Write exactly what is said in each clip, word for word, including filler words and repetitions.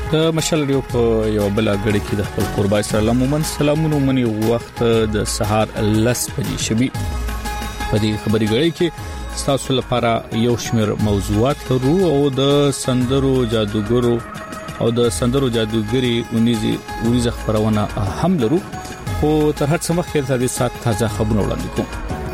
د مشال ریو په یو بل غړي کې د خپل قربای سره عموما سلامونه مني وخت د سهار لس بجې شبي په دې خبري غړي کې تاسو لپاره یو شمېر موضوعات لرو او د سندرو جادوګرو او د سندرو جادوګري ونیزي وريزه خبرونه هم لرو خو تر هڅه مخکې د دې سات تازه خبرونه وړاندې کوم.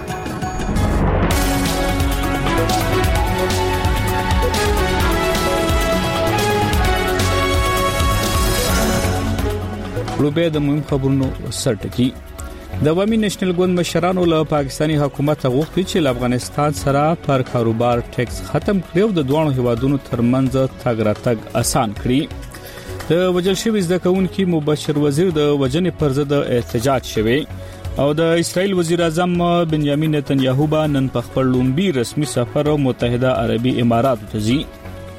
لوبه د مهم خبرونو سرټکی د عوامي نېشنل ګوند مشرانو له پاکستاني حکومت غوښتي چې افغانستان سره پر کاروبار ټیکس ختم کړي او د دوه هیوادونو ترمنځ تګ راتګ آسان کړي. د وجل شوی ځکهونکي مبشر وزیر د وجنې پر ضد احتجاج شوی او د اسرائیل وزیر اعظم بنیامین نتنیاهو به نن په خپل لومبي رسمي سفر متحده عربي امارات ته ځي.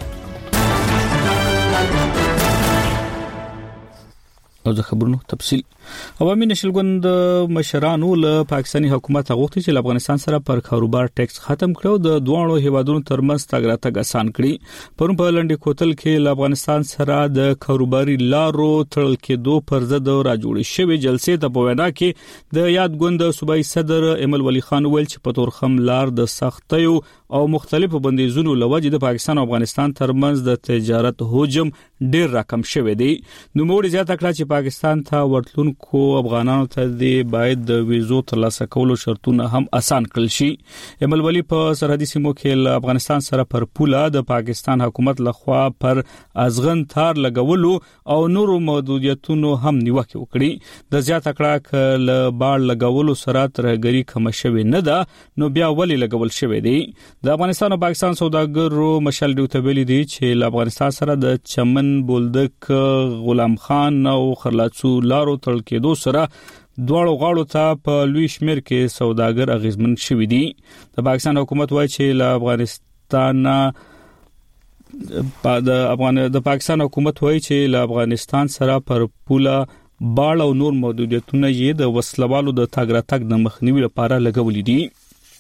او د خبرونو تفصیل عوامي نېشنل ګوند مشرانو له پاکستاني حکومت غوښتي چې افغانستان سره پر کاروبار ټیکس ختم کړي او د دوه هیوادونو ترمنځ تګ راتګ آسان کړي. پرون په لنډي کوتل کې له افغانستان سره د کاروباري لارو تړل کېدو پر ضد راجوړې شوې جلسې ته په وینا کې د یاد ګوند صوبایي صدر ایمل ولی خان ویل چې په تورخم لار د سختیو او مختلفو بندیزونو لوجه د پاکستان او افغانستان ترمنځ د تجارت حجم ډیر راکم شوی دی. نو موږ زیاته کړه چې پاکستان ته ورتلونکو افغانانو ته د باید د ویزو ترلاسه کولو شرطونه هم آسان کړل شي. ایمل ولی په سرحدي سیمو کې افغانستان سره پر پوله د پاکستان حکومت لخوا پر ازغن تار لګولو او نورو محدودیتونو هم نیوکه وکړي. د زیاته کړه ک باړ لګولو سره ترګری کم شوی نه ده نو بیا ولی لګول شوی دی. د افغانستان او پاکستان سوداګرو مشال ډیو ته ویلي دي چې له افغانستان سره د چمن بولدک غلام خان او خرلاڅو لارو تړل کېدو سره دواړو غاړو ته په لوی شمیر کې سوداګر اغیزمن شوي دي. د پاکستان حکومت وایي چې له افغانستان د افغان د پاکستان حکومت وایي چې له افغانستان سره پر پوله باړ او نور محدودیتونه یې د وسلوالو د تګ راتګ د مخنیوي لپاره لګولې دي.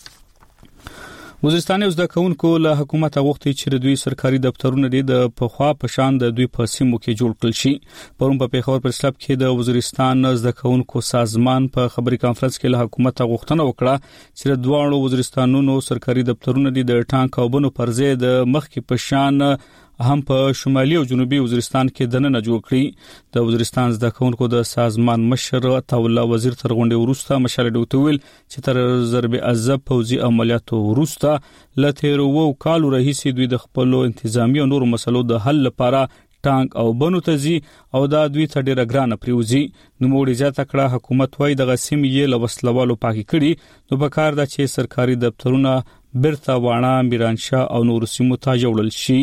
وزیرستان اوس د کونکو له حکومت غوښتي چې دوی سرکاري دفترونه د پخوا په شان د دوی په سیمو کې جوړ کړل شي. پرون په پیښور پر سلاب کې د وزیرستان د کونکو سازمان په خبري کانفرنس کې له حکومت غوښتنه وکړه چې د دوه وزیرستانونو سرکاري دفترونه د ټانک او بنو پر ځای د مخکې په شان هم په شمالي او جنوبي وزیرستان کې دننه جوړ کړي. د وزیرستان د کونکو د سازمان مشر تولا وزیر تر غونډې وروسته مشال ډوتویل چې تر ضرب عذاب پوزي عملیاتو وروسته لته وو کالو رئیسي دوی د خپل انتظامی او نورو مسلو د حل لپاره ټانک او بنو تزي او دا دوی ته ډیره ګرانه پریوزي. نو موږ زیاته کړه حکومت وای د غسیم یې لوسلوالو پاکي کړي نو په کار د چې سرکاري دفترونه برته وانه میرانشاه او نور سیمو ته جوړل شي.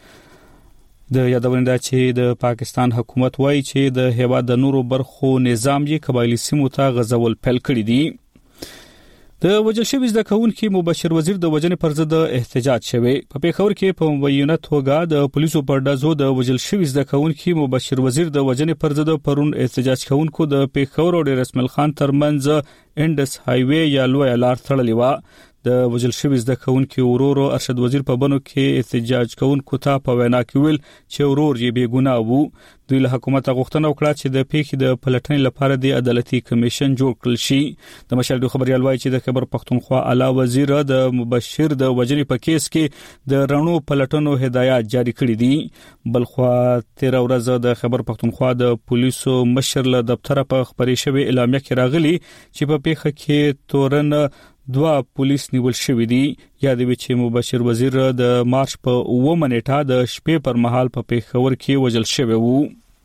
د یادونه ده چې د پاکستان حکومت وایي چې د هیواد د نورو برخو نظام یې قبایلی سیمو ته غزول پیل کړی دی. د وجل شوی ځکهونکي مبشر وزیر د وجنې پر ضد احتجاج شوی. په پیښور کې په مبینه توګه د پولیسو پر دازو د وجل شوی ځکهونکي مبشر وزیر د وجنې پر ضد پرون احتجاج کوونکو د پیښور او ډیر اسماعیل خان ترمنځ انډس هایوي یا لوی لار تړلې و. د وجل شوی ځکهونکي ورورو ارشد وزیر په بنو کې احتجاج کوونکو ته په وینا کې ویل چې ورور یې بے ګناه وو. دوی له حکومت غوښتنه وکړه چې د پیښې د پلټنې لپاره د عدالتي کمیشن جوړ کړل شي. د مشال ډو خبريال وايي چې د خبر پښتونخوا اعلی وزیر د مبشر د وجنې په کیس کې د رڼو پلټنو هدایات جاری کړي دي. بلخوا تیر ورځ د خبر پښتونخوا د پولیسو مشر له دفتر په خبري شوی اعلامیه کې راغلي چې په پیښه کې تورن دوا پولیس نیول شوی دي. یاد وی چې مبشر وزیر د مارچ په اووه نیټه د شپې پر مهال په پیښور کې وجل شوی وو.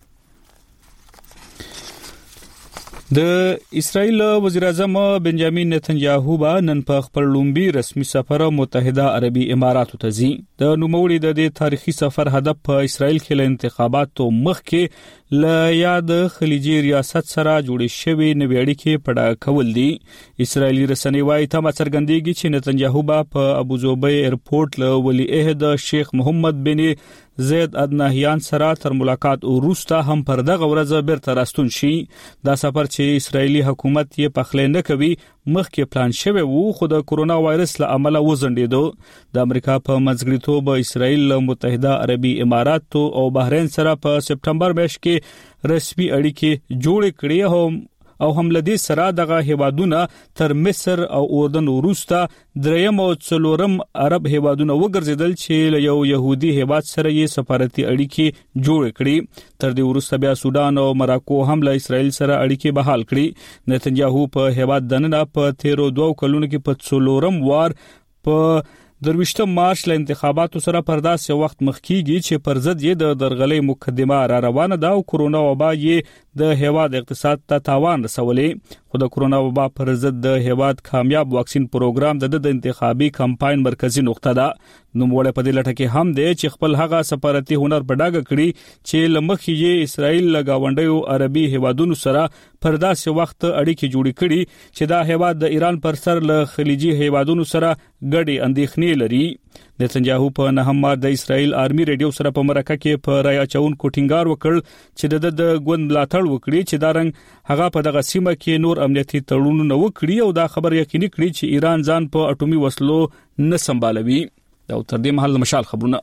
د اسرائیل وزیر اعظم بنیامین نتنیاهو به نن په خپل لومبي رسمي سفر متحده عربي امارات ته ځي. د نوموړي د دې تاریخي سفر هدف په اسرائیل کې له انتخاباتو مخکې ل یاد خلیجي ریاست سره جوړې شوې نوې اړیکې پړه کول دي. اسرائیلي رسنۍ وايي ته څرګندېږي چې نتنیاهو به په ابوظبي ایرپورټ له ولی عہد شیخ محمد بن زید ادناهیان سره تر ملاقات وروسته هم پر دغه ورځ بیرته راستون شي. دا سفر چې اسرایلی حکومت یې پخلې نه کوي مخکې پلان شوی وو خو د کورونا وایرس له امله وزندېدو. د امریکا په منځګړیتوب اسرایل متحده عربي امارات او بحرین سره په سپټمبر میاشت کې رسمي اړیکې جوړ کړې هم او هم لدی سره دغه هیوادونه تر مصر او اردن وروسته دریم او څلورم عرب هیوادونه وګرځیدل چې یو يهودي هیواد سره یې سفارتي اړیکې جوړ کړې. تر دې وروسته بیا سودان او مراکو هم له اسرائیل سره اړیکې بحال کړې. نتنیاهو په هیواد دننه په تیرو دوه کلونو کې په څلورم وار په درويشتم مارچ له انتخاباتو سره پرداس یو وخت مخکیږي چې پر ضد یې د درغلې مقدمه را روانه ده او کورونا وبا یې د هیواد اقتصاد ته تاوان رسولې. خو د کورونا وبا پر ضد د هیواد کامیاب واکسین پروګرام د د انتخابي کمپاین مرکزی نقطه ده. نو موږ په دې لټه کې هم دی چې خپل هغه سفارتي هنر بډاګه کړي چې لمخې یې اسرائیل لګاونډیو عربي هیوادونو سره پرداس یو وخت اړیکې جوړې کړي چې دا هیواد د ایران پر سر له خلیجي هیوادونو سره ګډي اندېښنې لري. نتنیاهو په نهم مارچ د اسرائیل آرمي ریډیو سره په مرکه کې په رایا چون کوټینګار وکړ چې د د ګوند ملاتړ وکړي چې دا رنګ هغه په دغه سیمه کې نور امنیتي تړونونه وکړي او دا خبر یقیني کړي چې ایران ځان په اټومي وسلو نه سمبالوي. دا تر دې مهال مشال خبرونه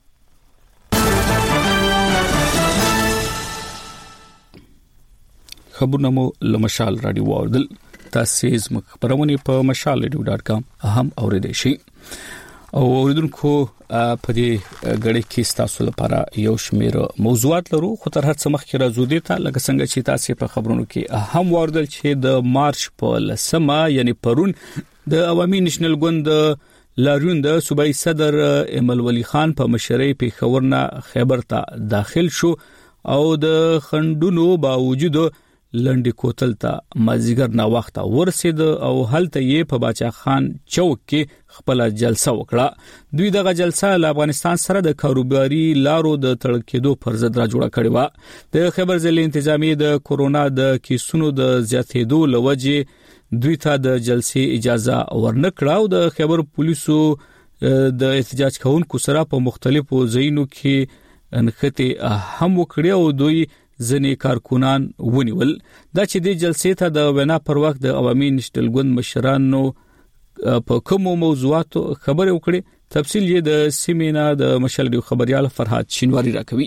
خبرونه مو لمشال رادیو واردل تاسو زموږ خبرونه په مشال رادیو ډاټ کام هم اوریدئ شئ. او اوریدونکو په دې غړي کې تاسو لپاره یو شمېر موضوعات لرو خو تر هر څه مخکې راځو دي ته لکه څنګه چې تاسو په خبرونو کې هم واردل چې د مارچ په لسمه یعنی پرون د عوامي نېشنل ګوند لاریون د صوبایي صدر ایمل ولی خان په مشرۍ پیښور نه خیبر ته داخل شو او د خندونو باوجود لنډي کوتل ته مازیګر نا وخت ورسید او هلته یې په باچا خان چوک کې خپل جلسه وکړه. دوی دغه جلسه له افغانستان سره د کاروباري لارو د تړکېدو پر ضد را جوړه کړې و. د خیبر ضلع انتظامی د کورونا د کیسونو د زیاتېدو لوجه دوی ته د جلسې اجازه ورنکړه او د خیبر پولیسو د احتجاج کوونکو سره په مختلفو ځایونو کې انخته هم وکړي او دوی ځنې کارکونان ونیول. دا چې د جلسې ته د وینا پر وخت د عوامي نېشنل ګوند مشرانو په کومو موضوعاتو خبرې وکړي تفصیل یې د سیمینا د مشال خبريال فرحات شینواری راکوي.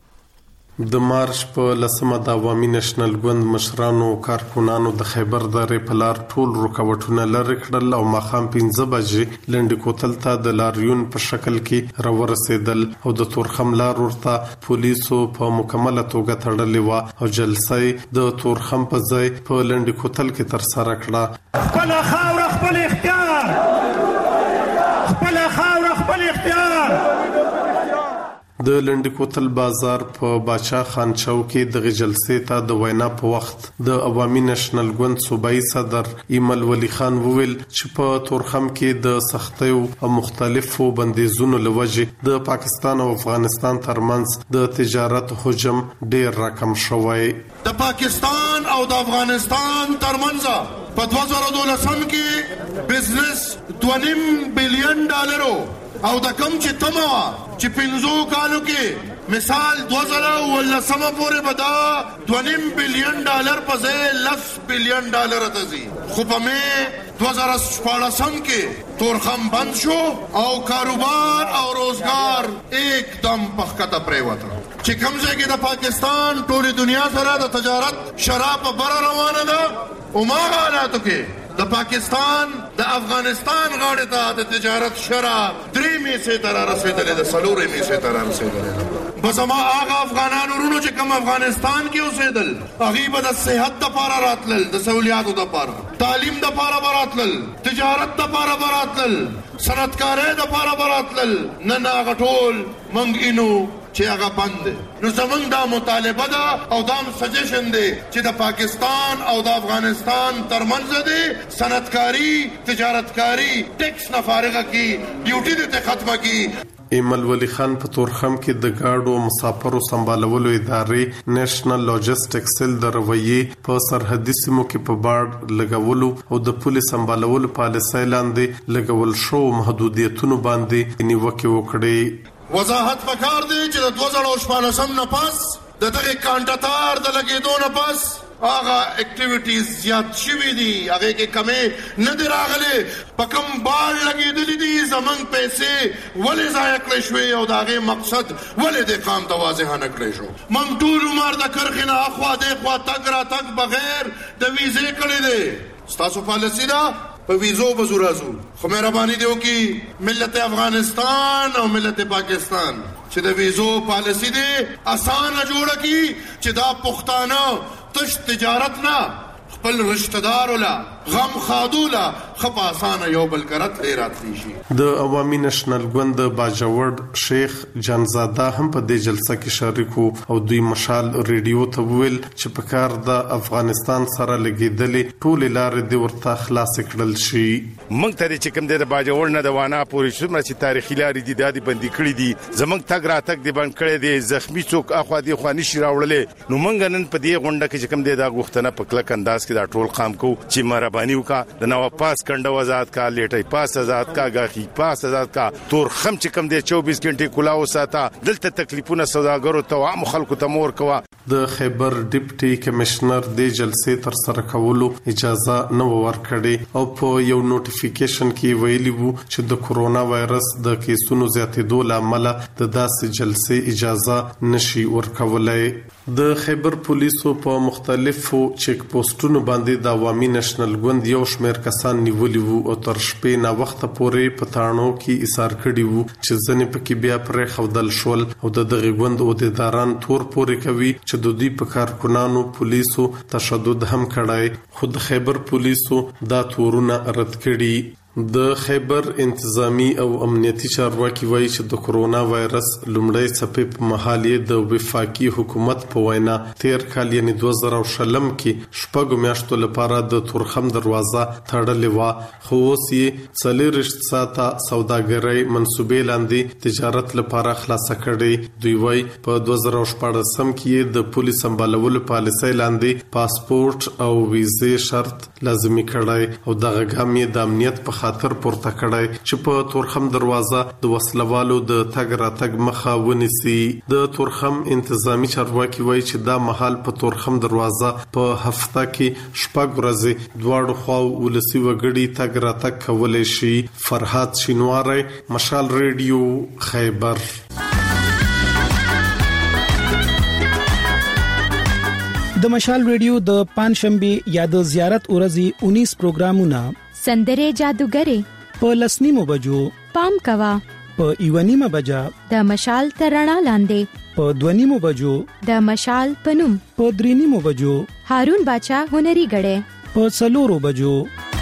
د مارچ په لسمه د عوامي نېشنل ګوند مشرانو کارکونانو د خیبر درې په لار ټول رکاوټونه لرې کړل او ماخام پنځه بجې لنډي کوتل ته د لاریون په شکل کې راورسېدل او د تورخم لار ورته پولیسو په مکمله توګه تړلې و او جلسه د تورخم په ځای په لنډي کوتل کې تر سره کړه. خپل خاور خپل اختیار خپل خاور خپل اختیار. د لنډي کوتل بازار په باچا خان چوک کې د جلسې ته د وینا په وخت د عوامي نېشنل ګوند صوبایي صدر ایمل ولی خان وویل چې په تورخم کې د سختیو او مختلفو بندیزونو لوجه د پاکستان او افغانستان ترمنځ د تجارت حجم ډیر راکم شوی. د پاکستان او د افغانستان ترمنځ په دوه زره دولسم کې بزنس دوه نیم بلین ډالرو او د کم چې تمه چې پنځو کالو کې مثال دوه زره ولسمه پورې بدا دوه نیم بلین ډالر په ځای لس بلین ډالر ته ځي. خو په مې دوه زره شپاړسم کې تورخم بند شو او کاروبار او روزګار एकदम پخکته پریوته چې کوم ځای کې د پاکستان ټولې دنیا سره د تجارت شراب بره روانه ده او ما حالاتو کې د پاکستان د افغانستان غاړه ته د تجارت شراب درې میسه تر رسیدلې د سلورې میسه تر رسیدلې. بس ما هغه افغانانو ورونو چې کوم افغانستان کې اوسېدل هغه به د صحت لپاره راتلل د سہولیاتو لپاره تعلیم لپاره راتلل تجارت لپاره راتلل صنعتکارۍ لپاره راتلل نه نه غټول منګینو چې هغه بند. نو زمونږ دا مطالبه ده او دا سجیشن دی چې د پاکستان او د افغانستان ترمنځ دی صنعتکاری تجارتکاری ټیکس نه فارغه کی ډیوټي دې ختمه کی. ایمل ولی خان په تورخم کې د گاډو مسافرو سمبالولو ادارې نېشنل لاجستیک سیل د رویې په سرحدي سیمو کې په باډ لګولو او د پولیس سمبالولو پالیسۍ لاندې لګول شو محدودیتونو باندې نیوکه وکړي. وضاحت پکار دی چې د دوه زره شپاړسم نه پس د دغه کانټاتار د لګېدو نه پس هغه اکټیویټیز زیات شوي دي، هغې کې کمې نه دي راغلې، په کوم بال لګېدلي دي، زموږ پیسې ولې ضایع کړی شوې او د هغې مقصد ولې دې قام ته واضحه نه کړی شو. موږ ټول عمر د کرښې نه اخوا دېخوا تګ راتګ بغیر د ویزې کړی دی. ستاسو پالیسي ده په ویزو به زو راځو، خو مهرباني دې وکړي ملت افغانستان او ملت پاکستان چې د ویزو پالیسي دې اسانه جوړه کړي چې دا پښتانه تش تجارت نه خپل رشتہ دار ولا غم خادولا خپ آسانه یو بل کرت لري راتلی شي. د عوامي نېشنل ګوند باجوړ شیخ جانزاده هم په دې جلسه کې شریک او دوی مشال ریډیو ته ویل چې په کار د افغانستان سره لګیدلې ټول لارې د ورته خلاص کړل شي. موږ ته چې کوم د باجوړ نه د وانا پورې څومره چې تاریخي لارې دي د بندي کړې دي، زمنګ تګ راتګ دی بند کړی دی، زخمی څوک اخوا دی خو نشي راوړلې. نو موږ نن په دې غونډه کې چې کوم د غوښتنه په کلک انداز کې دا ټول قام کو چې مهرباني وکړه د نو پاس کنده آزاد کا، لیټي پاس آزاد کا، غاخي پاس آزاد کا، تور خم چې کوم دی چوبیس غنټې کلاو ساته. دلته تکلیفونه سوداګرو ته عام خلکو ته مور کوا. د خیبر ډیپټي کمشنر د جلسې تر سره کولو اجازه نه ورکړي او په یو نوټیفیکیشن کې ویلي وو چې د کورونا وایرس د کیسونو زیاتېدو لامل د داسې جلسې اجازه نشي ورکولای. د خیبر پولیسو په مختلفو چیک پوسټونو باندې د عوامي نېشنل ګوند یو شمېر کسان نیولي وو او تر شپې نه وخت پورې په تاڼو کې ایثار کړي وو چې ځنې پکې بیا پرې خودل شول او د دغه ګوند عہدیداران تور پورې کوي چې د دوی په کارکونانو پولیسو تشدد هم کړای. خود خیبر پولیسو دا تورونه رد کړي. د خیبر انتظامی او امنیتي چارواکي وایي چې د کورونا وایرس لومړی څپې په مهال یې د وفاقي حکومت په وینا تیر کال یعنی دوه زره شلم کې شپږ میاشتو لپاره د تورخم دروازه تړلې وه، خو اوس یې څلېرویشت ساعته سوداګرۍ منصوبې لاندې تجارت لپاره خلاصه کړې. دوی وایي په دوه زره شپاړسم کې یې د پولیس سمبالولو پالیسۍ لاندې پاسپورت او ویزې شرط لازمي کړی او دغه ګام یې د امنیت په خاطر پورته کړای چې په تورخم دروازه د وسلوالو د تګ راتګ مخه ونیسي. د تورخم انتظامی چارواکي وایي چې دا مهال په تورخم دروازه په هفته کې شپږ ورځې دواړو خواو ولسی وګړي تګ راتګ کولی شي. فرهاد شینواری، مشال ریډیو، خیبر. د مشال ریډیو د پنځشنبه یا د زیارت ورځې انیس پروګرامونه سندره جادوګره په لسنیمو بجو پام کوا، په ایوانیمه بجا د مشال ترڼا لاندې، په دونیمو بجو د مشال پنوم، په درینیمو بجو هارون باچا هنري غړې، په څلورو بجو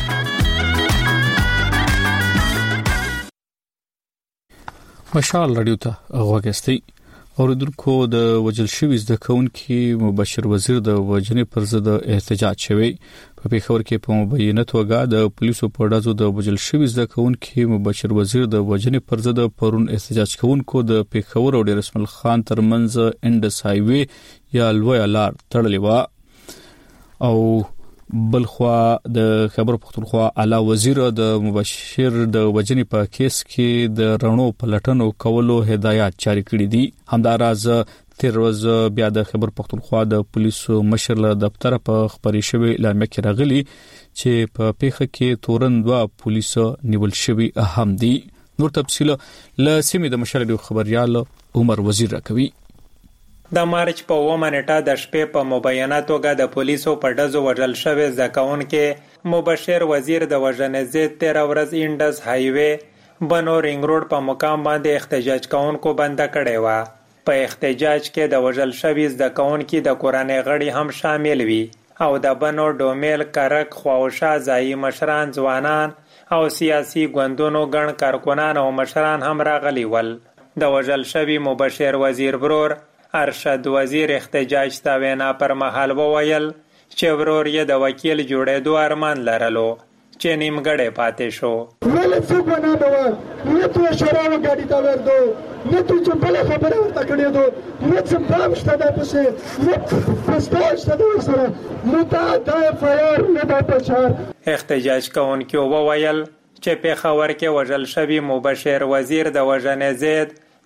مشال رادیو ته غوږی. اوریدونکو د وجل شوی زده کوونکي مبشر وزیر د وجنې پر ضد احتجاج شوی. په پیښور کې په مبینه توګه د پولیسو په ډزو د وجل شوی زده کوونکي مبشر وزیر د وجنې پر ضد پرون احتجاج کوونکو د پیښور او ډیر اسماعیل خان ترمنځ انډس هایوي یا لوی لار تړلې و او بلخوا د خبر پختونخوا اعلی وزیر د مبشر د وجنې په کیس کې د رڼو پلټنو کولو هدایت جاری کړي دي. همداراز تیر ورځ بیا د خبر پختونخوا د پولیسو مشر له دفتر په خبري شوی اعلان کې راغلي چې په پیښه کې تورن دوا پولیس نیول شوی اهم دي. نور تفصیل له سیمې د مشر د خبريال عمر وزیر راکوي. د مارچ په اومه نیټه د شپې په مبینه توګه د پولیسو په ډزو وژل شوی زکاونکي مبشر وزیر د وژنې ضد تیر ورځ انډس هایوي بنو رینګ روډ په مقام باندې احتجاج کوونکو بنده کړی و. په احتجاج کې د وژل شوی زکاونکي د کورنۍ غړي هم شامل وي او د بنو ډومیل کرک خواوشا ځایي مشران، ځوانان او سیاسي ګوندونو ګڼ کارکنان او مشران هم راغلي ول. د وژل شوی مبشر وزیر برور ارشد وزیر احتجاج تا وینا پر مهال وویل چې ورور یې د وکیل جوړېدو ارمان لرلو چې نیمګړی پاتې شو. مله څوک ونه بوه نه تو شراب ګاډي تا وردو نه تو چې بل خبره ورته کړې دو نه څه پام شته د پسې نه پسته شته د سره نو تا د فایر نه د پچار. احتجاج کوونکي وویل چې په خبر کې وژل شوی مبشر وزیر د وژنې ضد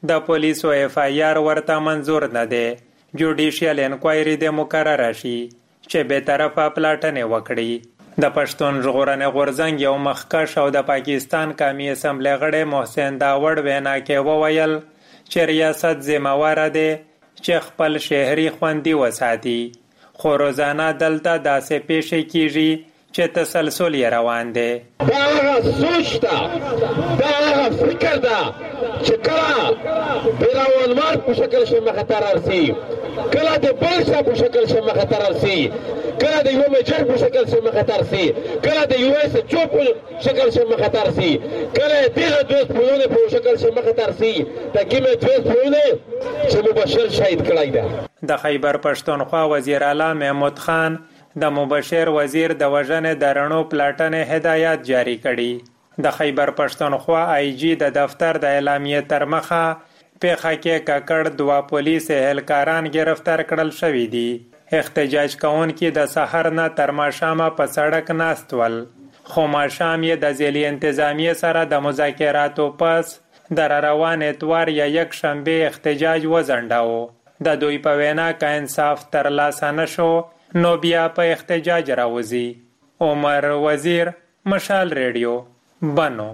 د پولیسو اف آی آر ورته منظور نه دی. جوډیشل انکوایري د مقرره شي چې به طرفه پلاټنې وکړي. د پښتون ژغورنې غورځنګ یو مخکښ او د پاکستان قومي اسمبلی غړی محسن داوړ وینا کې وویل چې ریاست ذمہواره دی چې خپل شهري خوندي وساتي، خو روزانه دلته داسې پیښې کیږي چې تسلسل یې روان دی. دا هغه سوچ ده، دا هغه فکر ده چې کله بیراونوار په شکل شي مخه رارسي، کله د بل شا په شکل شي مخه رارسي، کله د یو میجر په شکل شي مخه رارسي، کله د یو اس چو په شکل شي مخه رارسي، کله دغه دوست پهونه په شکل شي مخه رارسي، د کیمه دوست پهونه چې مبشر شهید کړای ده. د خیبر پښتونخوا وزیر اعلی محمود خان د مبشر وزیر د وژنې د رڼو پلاټنې هدایت جاری کړي. د خیبر پښتونخوا آی جی د دفتر د اعلامیې تر مخه پیښه کې ککړ دوه پولیس اهلکاران گرفتار کړل شوي دي. احتجاج کوونکي د سحر نه تر ماښامه په سړک ناست ول، خو ماښام یې د ضلعي انتظامیې سره د مذاکراتو پس د روان اتوار یا یک شنبه احتجاج وځنډاوه. د دوی په وینا که انصاف ترلاسه نشو نو بیا په احتجاج راوځي. عمر وزیر، مشال ریډیو، بنو.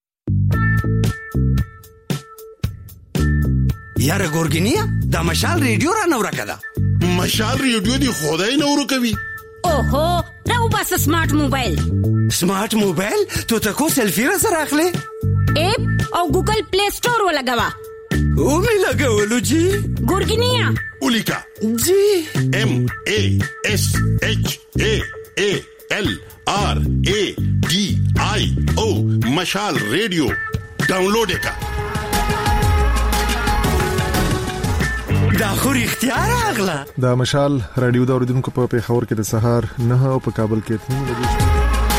یاره ګورګینیا دا مشال ریډیو را نو راکده. مشال ریډیو دی خدای نو ورکوي. اوهو راو بس سمارټ موبایل. سمارټ موبایل تو تکو سلفی را سره اخلي. اپ او ګوګل پلی سٹور ولګوا. او می لګولو جی. ګورګینیا اولیکا جی ایم ای ایس ایچ ای ای ایل آر ای ڈی آئی او مشال ریڈیو ڈاؤنلوڈ کا. دا خو اختیار اغلا. دا مشال رادیو دا اوریدونکو په پیښور کې د سهار نه او په کابل کې اته بجې.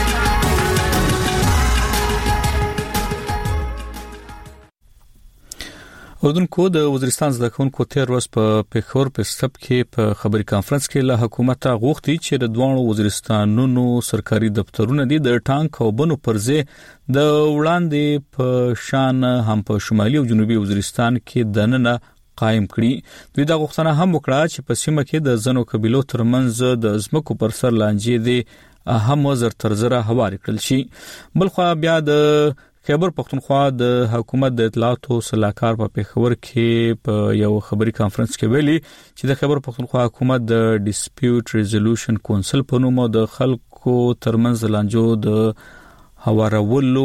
اردوونکو د وزیرستان زده کوونکو تیر ورځ په پیښور په سب کې په خبري کانفرنس کې له حکومت غوښتي چې د دوه وزیرستانونو سرکاري دفترونه دي د ټانک او بنو پرځې د وړاندې په شان هم په شمالي او جنوبي وزیرستان کې دننه قائم کړي. دوی دا غوښتنه هم وکړه چې په سیمه کې د ځنو قبيلو ترمنځ د ځمکو پر سر لانجې دي هم زر تر زره هواري کړل شي. بلخو بیا د خیبر پختونخوا د حکومت د اطلاعاتو صلاحکار په پیښور کې په یو خبري کانفرنس کې ویلي چې د خیبر پختونخوا حکومت د ډیسپیوټ ریزولوشن کونسل په نوم د خلکو ترمنځ لانجو د هوارولو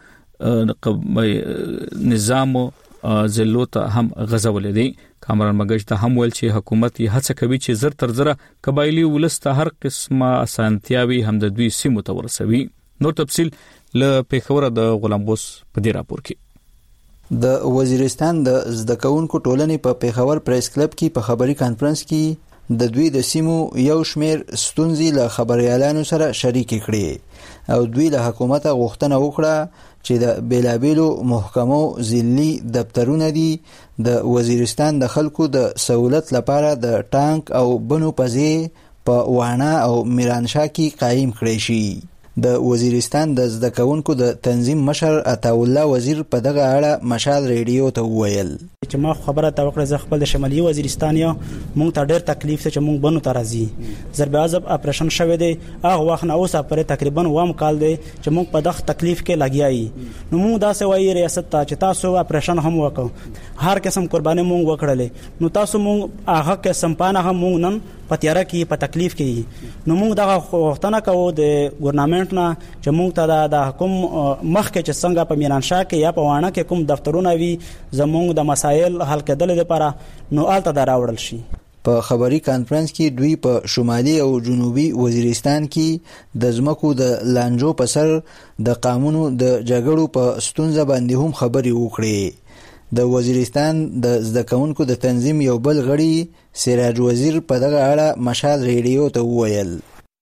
نظام زلو ته هم غزولې دي. کامران مګش ته هم ویل چې حکومت یې هڅه کوي چې زر تر زره قبایلی ولسته هر قسمه اسانتیاوي هم د دوی سیمو ته ورسوي. نور تفصیل له پیښور د غلام بوس په دې راپور کې. د وزیرستان د زده کوونکو ټولنې په پیښور پریس کلب کې په خبري کانفرنس کې د دوی د سیمو یو شمیر ستونزې له خبريالانو سره شریک کړي او دوی له حکومت غوښتنه وکړه چې د بیلابیلو محکمو ضلعي دفترونه دي د وزیرستان د خلکو د سہولت لپاره د ټانک او بنو پځې په وانا او میرانشاه کې قائم کړي شي. د وزیرستان د زده کوونکو د تنظیم مشر عطا الله وزیر په دغه اړه مشال ریډیو ته وویل چې ما خبره تا وکړه ز خپل د شمالي وزیرستان یو مونږ ته ډېر تکلیف ته چې مونږ بنو ته راځي ضرب عذاب اپریشن شوه دی هغه وخت نه اوسه پر تقریبا وام کال دی چې مونږ په دغه تکلیف کې لګیایي نو مونږ داسې وایي ریاست ته چې تاسو اپریشن هم وکړو هر قسم قرباني مونږ وکړلې نو تاسو مونږ هغه قسم پانه هم مونږ نن په تیاره کې په تکلیف کې نو مونږ دغه غوښتنه کوو د ګورنمنت نه چې مونږ ته د حکوم مخکې چې څنګه په میرانشاه کې یا په وانه کې کوم دفترونه وي زمونږ د مسایل حل کېدل لپاره نو آلته دا راوړل شي. په خبري کانفرنس کې دوی په شمالي او جنوبي وزیرستان کې د ځمکو د لانجو په سر د قانونو د جګړو په ستونزه باندې هم خبري وکړي. د وزیرستان د زده کوونکو د تنظیم یو بل غړي سراج وزیر په دغه اړه مشال ریډیو ته وویل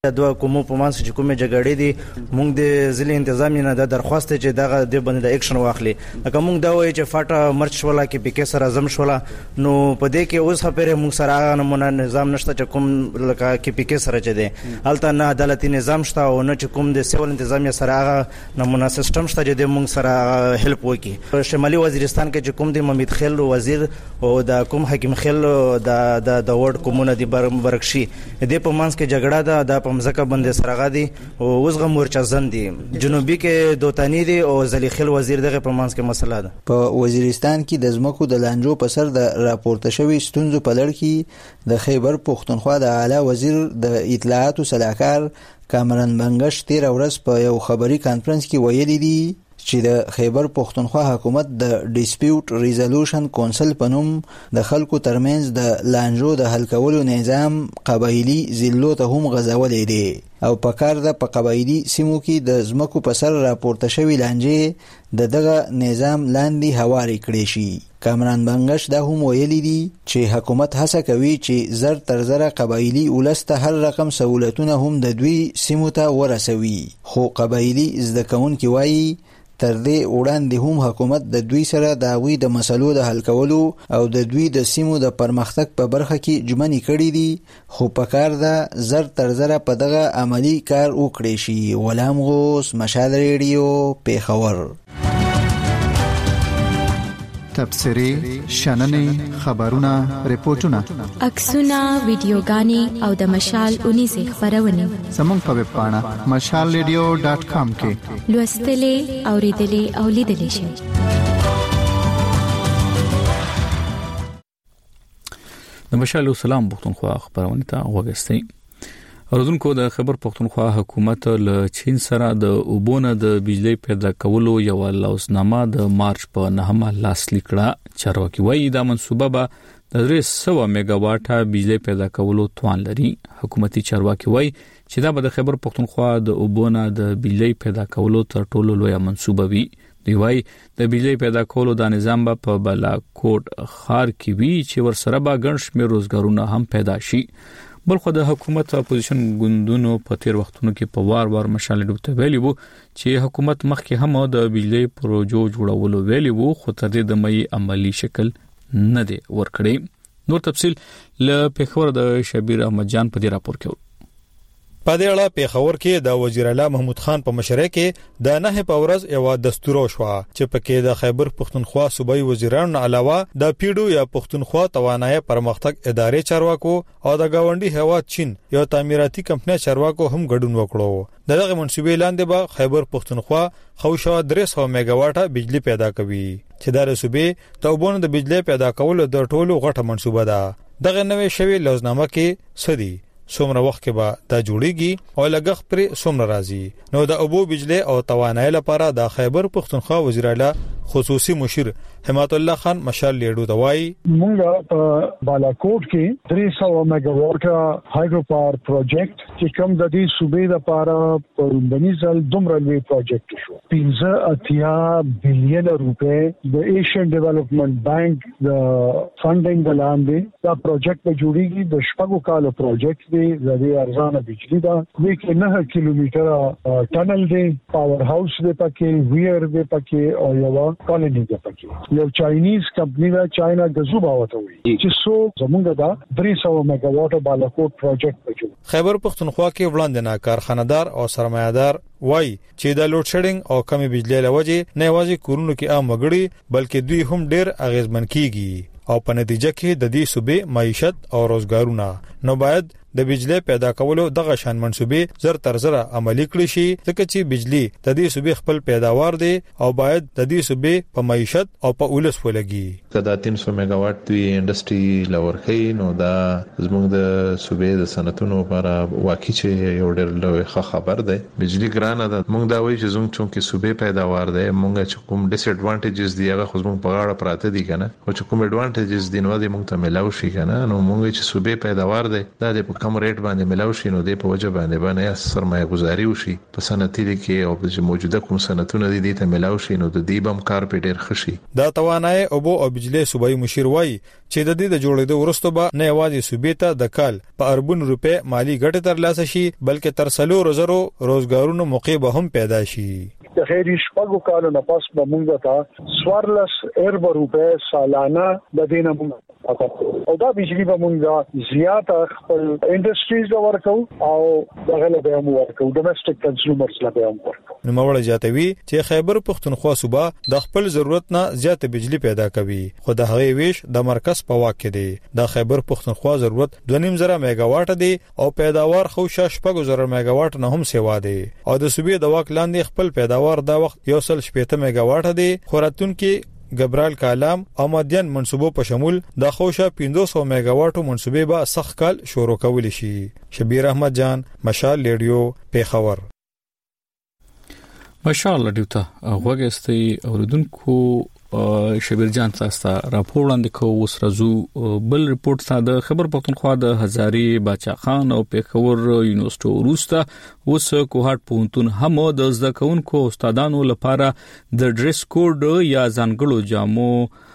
دوه کومو په مانس چې کومه جګړې دي موږ د ځلې انتظامی نه د درخواست چې دغه د باندې د اکشن واخلي لکه موږ دا وایي چې فاټه مرچ ولا کې پکې سره زم شولا نو په دې کې اوس خبره موږ سره نمونه نظام نشته چې کوم لکه کې پکې سره چي دي الته نه عدالتي نظام شته او نه چې کوم د سیول انتظامی سره نمونه سیستم شته چې موږ سره هیلپ وکړي شمالي وزیرستان کې چې کوم د محمد خیل وزیر او د کوم حکیم خیل د د وړ کومونه دي برکشي د په مانس کې جګړه ده د مزکه بند سرغه دي او وزغه مورچا زن دي جنوبي کې دوتانی دي او زلیخل وزیر دغه په مانس کې مسله ده په وزیرستان کې د زمکو د لانجو په سر د راپورته شوی ستونزو په لړ کې د خیبر پښتونخوا د اعلی وزیر د اطلاعات او سلاکار کامران بنگش تیر ورځ په یو خبري کانفرنس کې ویلي دي چې د خیبر پښتونخوا حکومت د ډیسپیوټ ریزولوشن کونسل په نوم د خلکو ترمنځ د لانجو د حل کولو نظام قبایلی ضلعو ته هم غځولې دي او په کار د په قبایلی سیمو کې د زمکو په سر راپورته شوی لانجې د دغه نظام لاندې هواري کړي شي کامران بنگش دا هم ویلي دي چې حکومت هڅه کوي چې زر تر زر قبایلی ولسته هر رقم سہولتونه هم د دوی سیمو ته ورسوي خو قبایلی زده کوونکي وایي تر دې وړاندې هم حکومت د دوی سره د هغوی د مسلو د حل کولو او د دوی د سیمو د پرمختګ په برخه کې ژمنې کړې دي خو په کار ده زر تر زره په دغه عملی کار وکړي شي غلام غوث مشال ریډیو پیښور تبصري شننې خبرونه ریپورتونه عکسونه ویډیوګانې او د مشال اونیزه خبرونه زموږ په ویب پاڼه مشال ریډیو ډاټ کام کې لوستلې اوریدلې او لیدلې شئ. د مشال سلام پښتونخوا خبرونه ته وګورئ. اردوونکو د خبر پښتونخوا حکومت له چین سره د اوبونه د بجلی پیدا کولو یو لوسنامه د مارچ په نهمه لاسلیک کړه. چارواکي وایي دا منصوبه به د درې سوه میگا واټه بجلی پیدا کولو توان لري. حکومتي چارواکي وایي چې دا به د خبر پښتونخوا د اوبونه د بجلی پیدا کولو تر ټولو لوی منصوبه وي. دی وایي د بجلی پیدا کولو د نظام په بلاکوټ خار کې وی چې ورسره به ګڼ شمېر روزګارونه هم پیدا شي. بلخو د حکومت اپوزیشن ګوندونو په تیر وختونو کې په وار وار مشال ډوبته ویلي وو چې حکومت مخکې هم د بجلی پروژو جوړولو ویلي وو خو تر دې د مې عملی شکل نه دی ورکړی. نور تفصیل ل پیښور د شبیر احمد جان په دې راپور کې. په دې اړه پیښور کې د وزیر اعلی محمود خان په مشرۍ کې د نه په ورځ یو دستور شو چې پکې د خیبر پښتونخوا صوبایي وزیرانو علاوه د پیډو یا پښتونخوا توانایي پرمختګ ادارې چارواکو او د گاونډي هیواد چین یو تعمیراتي کمپنۍ چارواکو هم ګډون وکړو. دغه منصوبې لاندې به خیبر پښتونخوا خوشا درې سوه میگا واټه بجلی پیدا کوي چې د صوبې ته وبونه د بجلی پیدا کولو د ټولو غټه منصوبه ده. دغه نوې شوی لوزنامه کې سدي څومره وخت کې به دا جوړیږي او لګخ پر څومره راځي. نو د اوبو بجلی او توانایي لپاره د خیبر پښتونخوا وزیر اعلی خصوصي مشیر حمایت الله خان مشال لیډو دوای موږ په بالاکوټ کې درې سوه میگا واټ هایدرو پاور پروجیکټ چې کوم د دې صوبې لپاره په بنیزل دومره لوی پروجیکټ شو پنځه اتیا بلین روپے د ایشین ډیولپمنٹ بانک د فندینګ د لاندې دا پروجیکټ به جوړیږي. د شپږو کالو پروجیکټ دی د دې ارزانه بجلی دا د نه کیلومتره ټنل دی پاور هاوس دی پکې ویر دی پکې او یو کالونی دی پکې یو چاینیز کمپنی دا چاینا غزوبا وته وي چې سو زمونږ دا درې سوه میگا واټ بالاکوټ پروجیکټ بجو. خیبر پښتونخوا کې وړاندې نه کارخانه‌دار او سرمایه‌دار وای چې د لوډ شیډینګ او کمی بجلی لوجه نه یوازې کورونو کې عام وګړي بلکې دوی هم ډیر اغیزمن کیږي او په نتیجه کې د دې صوبې معیشت او روزګارونه نو باید د بجلی پیدا کولو دغه شان منصوبې زر تر زر عملی کړي شي ځکه چې بجلی د دې صوبې خپل پیداوار دی او باید د دې صوبې په معیشت او په اولس ولګي. کدا تین سوه میگا واټ دی انډستری لورخي نو دا زموږ د صوبې د صنعتونو لپاره واقعي چې یو ډېر لوی خبر دی. بجلی ګرانه ده موږ دا وایو چې زموږ چونکې صوبې پیداوار دی موږ چې کوم ډیس ایڈوانټیجز دی هغه خو زموږ په غاړه پراته دي کنه او چې کوم ایڈوانټیجز دی نو د موږ ته ملاوي شي کنه نو موږ چې صوبې پیداوار دی دا د کم ریټ باندې ملاوي شي نو د په وجه باندې باندې سرمایه گزاري وشي په صنعتي کې او د موجوده کوم صنعتونه دي ته ملاوي شي نو د دې بم کار په ډیر خشي. دا توانای او بو او بجلی صوبایي مشیر وای چې د دې د جوړېدو وروسته به نه یوازې صوبې ته د کال په اربون روپے مالی ګټه ترلاسه شي بلکې تر څلور زرو روزګارونو موقع به هم پیدا شي. د خیر شپږو کالو نه پس به موږ ته سوارلس ارب روپے سالانه د دینه موږ او دا بجلی به موږ زیات خپل انډستریز ورکو او دغه به هم ورکو ډومېسټک کنزیومرز لا به هم ورکو. نو موږ جاتوي چې خیبر پختونخوا صوبه د خپل ضرورت نه زیات بجلی پیدا کوي خو د هغې ویش د مرکز په واک کې دی. د خیبر پختونخوا ضرورت دوه نیم زره میگا واټ دی او پیداوار خو شپږ زره میگا واټ نه هم سیوا دی او د صوبې د واک لاندې خپل پیداوار دا وخت یو سل شپږ میگا واټ دی. خوراتون کې ګبرال کالام او مدین منصوبو په شمول د خوشا پنځه سوه میگا واټو منصوبې به سخت کال شروع کول شي. شبیر احمد جان مشال ریډیو پیښور. مشال ریډیو ته غوږی اوریدونکو شبیر جان تاسو راپور وړاندې کوو. اوس راځو بل ریپورت ته. د خیبر پختونخوا د هزاري باچا خان او پیښور یونیورسيټي وروسته اوس کوهاټ پوهنتون هم د زده کوونکو استادانو لپاره د ډریس کوډ یا ځانګړو جامو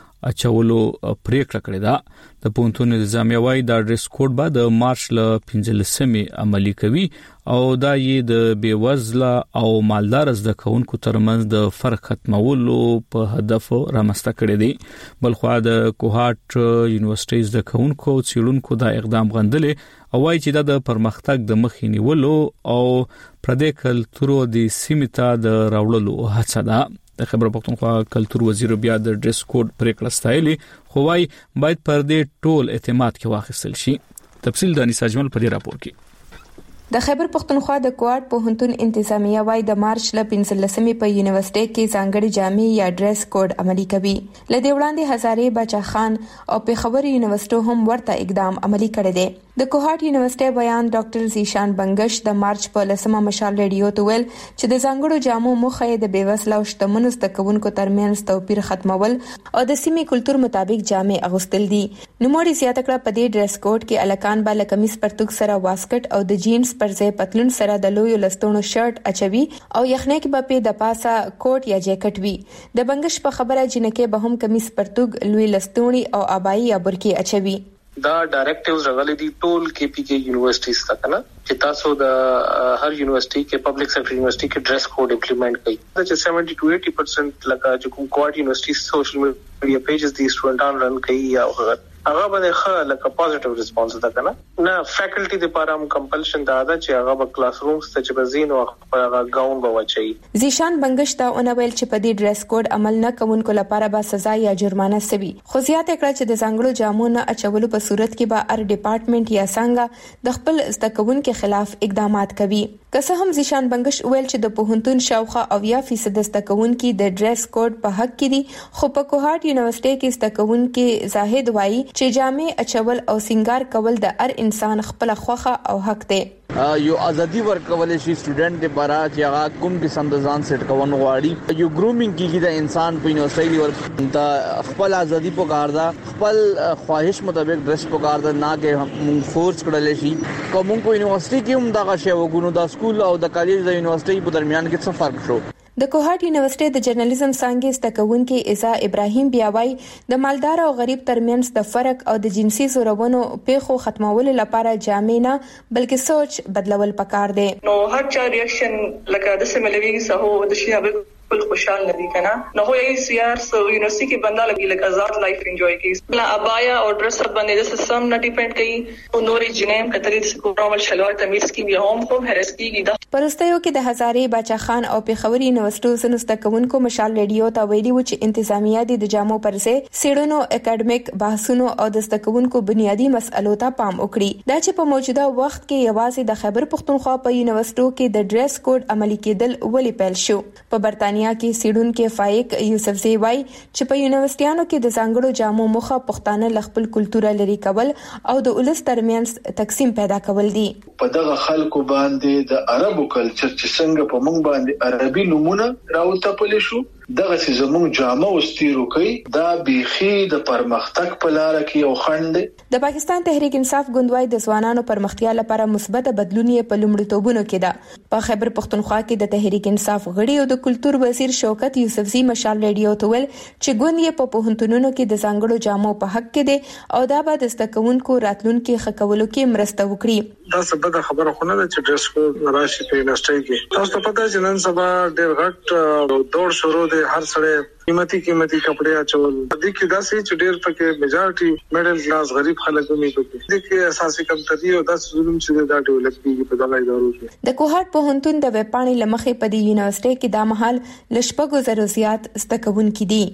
اچولو پریکړه کړې ده. د پوهنتون نظامیه وايي دا ډریس کوډ به د مارچ ل پنځلسمې عملي کوي او دا یې د بیوزله او مالدار زده کوونکو ترمنځ د فرق ختمولو په هدف رامنځته کړی دی. بلخو د کوهاټ یونیورسيټي زده کوونکو څېړونکو دا اقدام غندلې او وايي چې دا د پرمختګ د مخې نیولو او پردې کلتورو د سیمې ته د راوړلو هڅه ده. د خیبر پختونخوا کلتور وزیر بیا د ډریس کوډ پریکړه ستایلی خو وايي باید پر دې ټول اعتماد کې واخیستل شي. تفصیل د انیس اجمل په دې راپور کې. د خیبر پختونخوا د کوهاټ پوهنتون انتظامیه وايي د مارچ ل پنځلسمې په یونیورسيټي کې ځانګړي جامې یا ډریس کوډ عملي کوي. لدې وړاندې هزاري باچا خان او پیښور یونیورسيټي هم ورته اقدام عملي کړی دی. د کوهاټ یونیورسيټي بیان ډاکټر زیشان بنگش د مارچ په لسمه مشال ریډیو ته ویل چې د ځانګړو جامو مخه د بیوزله او شتمنو زده کوونکو ترمنځ توپیر ختمول او د سیمې کلتور مطابق جامې اغوستل دي. نوموړي زیاته کړه په دې ډریس کوډ کې الکان به له کمیس پرتوګ سره واسکټ او د جینز پر ځای پتلون سره د لویو لستونو شرټ اچوي او یخنۍ کې به د پاسه کوټ یا جیکټ وي. د بنگش په خبره جنکه به هم کمیس پرتوګ لوی لستونی او ابای یا برکی اچوي. دا ډایرکټیوز راغلي دي ټول کې پی کې یونیورسيټیز ته کنه چې تاسو د هر یونیورسيټي کې پبلک سیکټر یونیورسيټي کې ډریس کوډ امپلیمنٹ کړئ. دا چې سیونټي ټو ایټي پرسنټ لکه چې کوم کوارټ یونیورسيټي سوشل میډیا پیجز دي سټوډنټان رن کوي یا هغه هغه باندې ښه لکه پوزټیو ریسپانس ده کنه. نه فیکلټي د لپاره هم کمپلشن دا ده چې هغه په کلاس رومز ته چې بزین او هغه گاون به وچي. زیشان بنگش ته اونویل چې په دې ډریس کوډ عمل نه کوونکو لپاره به سزا یا جرمانه سوي. خو زیاته کړه چې د ځانګړو جامو نه اچولو په صورت کې به ار ډپارټمنټ یا څنګه د خپل زده کوونکو خلاف اقدامات کوي. که څه هم زیشان بنگش ویل چې د پوهنتون شاوخه اویا فیصد زده کوونکو د ډریس کوډ په حق کې دي خو په کوهاټ یونیورسيټي کې زده کوونکو زاهد وایي چې جامې اچول او سنگار کول د هر انسان خپل خوخه او حق دی. یو ازادي ورکول شي سټوډنټ لپاره چې هغه کوم قسم د ځان سیټ کوون غواړي. یو ګرومینګ کیږي د انسان په یونیورسيټي ور د خپل ازادي په کار دا خپل خواهش مطابق ډریس په کار دا نه کې موږ فورس کړل شي. کوم په یونیورسيټي کې هم دا شی وګونو د سکول او د کالج د یونیورسيټي په درمیان کې څه فرق شو. د کوهاټ یونیورسيټي د جرنالیزم څانګې زده کوونکي ایزا ابراهیم بیاوي د مالدار او غریب ترمنځ د فرق او د جنسي زورونو پیښو ختمولو لپاره جامې نه بلکې سوچ بدلول پکار دي. نو هر چا ریاکشن لکه د سیملوي سهو د شي بل خوشحال ندی کنه. نو هو یې سیار سو یونیورسيټي کې بندا لګي لکه آزاد لایف انجوای کوي. بلا ابایا او ډریس اپ باندې د سم نه ډیپند کوي او نورې جنیم کتري د کومل شلوار تمیز کی بیا هم کوم هرس کیږي. پرستیو کې د هزاري باچا خان او پیښور یونیورسيټي سنسته کوونکو مشال ریډیو ته ویلي و چې انتظامیه د جامو پرځه سیړونو اکیډمیک بحثونو او د ستکونکو بنیادی مسئلو ته پام وکړي. دا چې په موجوده وخت کې یوازې د خیبر پختونخوا په یونیورسيټو کې د ډریس کوډ عملي کېدل ولې پیل شو. په برتانیا کې سیډونکو فایق یوسفزی وای چې په یونیورسيټیانو کې د ځانګړو جامو مخه پښتانه لخپل کلتور لري کول او د ولس ترمنځ تقسیم پیدا کول دي. په دغه خلکو باندې د عربو کلچر چې څنګه په موږ باندې عربي نمونه راوته پلی شو دغه چې زموږ جامه واستیرو کوي دا بيخي د پرمختګ په لار کې یو خنډ دی. د پاکستان تحریک انصاف ګوندوای د ځوانانو پرمختیا لپاره مثبت بدلون یې په لومړیتوبونو کې ده. په خیبر پختونخوا کې د تحریک انصاف غړي او د کلتور وزیر شوکت یوسفزي مشال ریډیو ته ویل چې ګوند یې په پوهنتونونو کې د ځانګړو جامو په حق کې دی او دا به د زدهکوونکو راتلونکي ښه کولو کې مرسته وکړي. دا څه بده خبره خو نه ده چې ډریس کوډ راشي په یونیورسيټي کې. تاسو ته پته چې نن سبا ډېر غټ دوړ شروع دی، هر سړی قیمتي قیمتي کپڑے اچول دي کې داسې چې ډېر پکې میجارټي میډل کلاس غریب خلک هم پکې دي کې اساسي کمتري او داس ظلم چې دا ډیولپ کیږي په دغه ادارو کې. د کوهاټ پوهنتون د وپاڼې لمخې په دې یونیورسيټي کې د مهال لشپږو زرو زیات زدهکوونکي دي.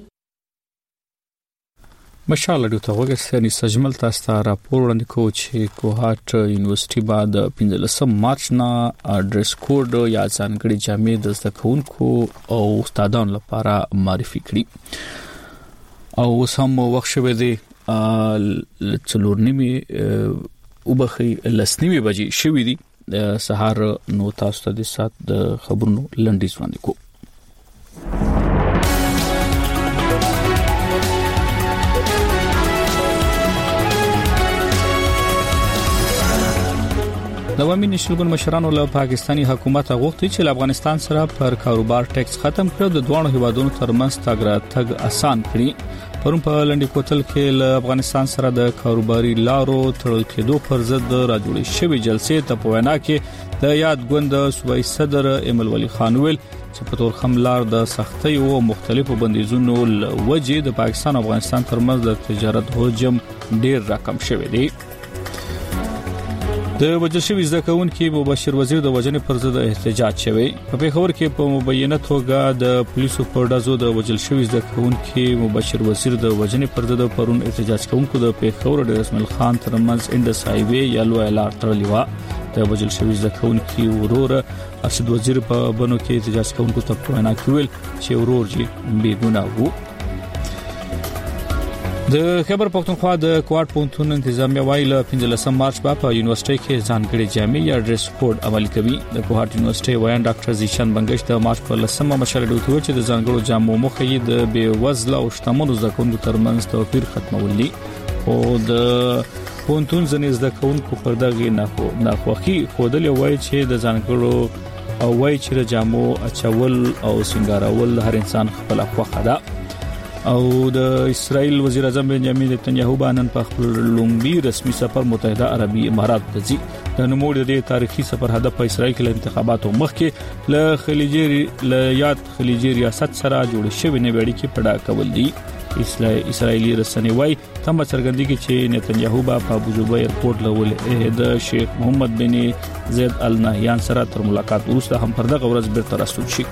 مشال ډیو ته وګورئ سجمل تاسو ته راپور وړاندې کوي چې کوهاټ یونیورسيټي بعد پنځلسم مارچ نه ډریس کوډ یا ځانګړي جامې د زدهکوونکو او استادانو لپاره معرفي کړي او سم وخت شوه دی څلور نیمه او بخي لسنیمه بجې شوې دي سهار نو تاسو ته د سات د خبرونو لنډیز وړاندې کوم. د عوامي نشلګون مشرانو له پاکستانی حکومت غوښتي چې افغانستان سره پر کاروبار ټیکس ختم کړي د دوه هیوادونو ترمنځ تګ تګ آسان کړي. پرون په لنډي کوتل کې له افغانستان سره د کاروباري لارو تړل کېدو پر ضد راجوړې شوې جلسې ته په وینا کې د یاد ګوند صوبایي صدر ایمل ولی خان ویل چې په تور خملار د سختۍ او مختلفو بندیزونو لوجې د پاکستان او افغانستان ترمنځ د تجارت حجم ډېر راکم شوی دی. د وجل شوی زکون کې مبشر وزیر د وجنې پر ضد احتجاج شوی. په پیښور کې په مبینه توګه د پولیسو پر دازو د وجل شوی زکون کې مبشر وزیر د وجنې پر ضد پرون احتجاج کوونکو د پیښور د رسمل خان ترمنځ انډس های وی یا لوی لار تړلی و. د وجل شوی زکون کې ورور ارشد وزیر په بنو کې احتجاج کوونکو ته په وینا کې ویل چې ورور جی بے ګناه وو. د خیبر پختونخوا د کوټ پونتون انتظامیه وایي له پنځلسم مارچ په یونیورسيټي کې ځانګړي جامې یا ډریس کوډ عملي کوي. د کوټ یونیورسيټي وایي ډاکټر زیشان بنگش د مارچ په لسمه مشر ډوټو چې د ځانګړو جامو مخه یې د بې وزله او شتمنو زکوندو ترمنځ توپیر ختمول دي او د پونتون ځنې زکونکو پر دغه نه نه خوخي خودل وایي چې د ځانګړو او وایي چې د جامو اچول او سنگارول هر انسان خپل خوخه ده. او د اسرائیل وزیر اعظم بنجامین نتنیاهو باندې په خپل لومبي رسمي سفر متحده عربي امارات ته ځي. د نوموړي د تاریخي سفر هدف په اسرائیل کې انتخاباتو مخکې له خلیجي له یاد خلیجي ریاست سره جوړ شوی نه وړي کې پډا کول دي. اسرائیلي رسنۍ وايي تم څرګندګي چې نتنیاهو په ابوظبي ایرپورټ لول د شیخ محمد بن زید ال نهیان سره تر ملاقات وروسته هم پر دغه ورځ بیرته راستون شي.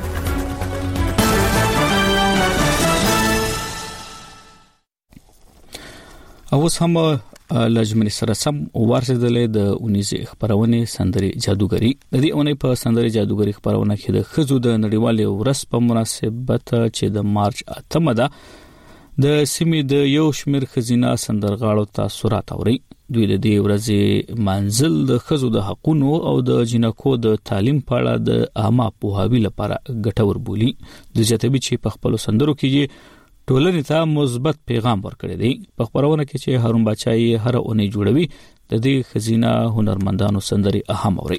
اوس هم لجمن سره سم ورسېدلې د اونیزه خبرونه سندري جادوګری. د دې اونۍ په سندري جادوګری خبرونه کې د خزو د نړیوالې ورځ په مناسبت چې د مارچ اتمه ده د سیمې د یو شمیر خزینه سندرغاړو تاثرات اوري. دوی د دې ورځې منزل د خزو د حقوقو او د جنکو د تعلیم په اړه د عامه پوهاوی لپاره ګټور بولي. د جتبي چې په خپل سندرو کې ټولنې ته مثبت پیغام ورکړی دی. په خبرونه کې چې هارون بچای هر اونۍ جوړوي د دې خزینه هنرمندانو سندري اهم اوري.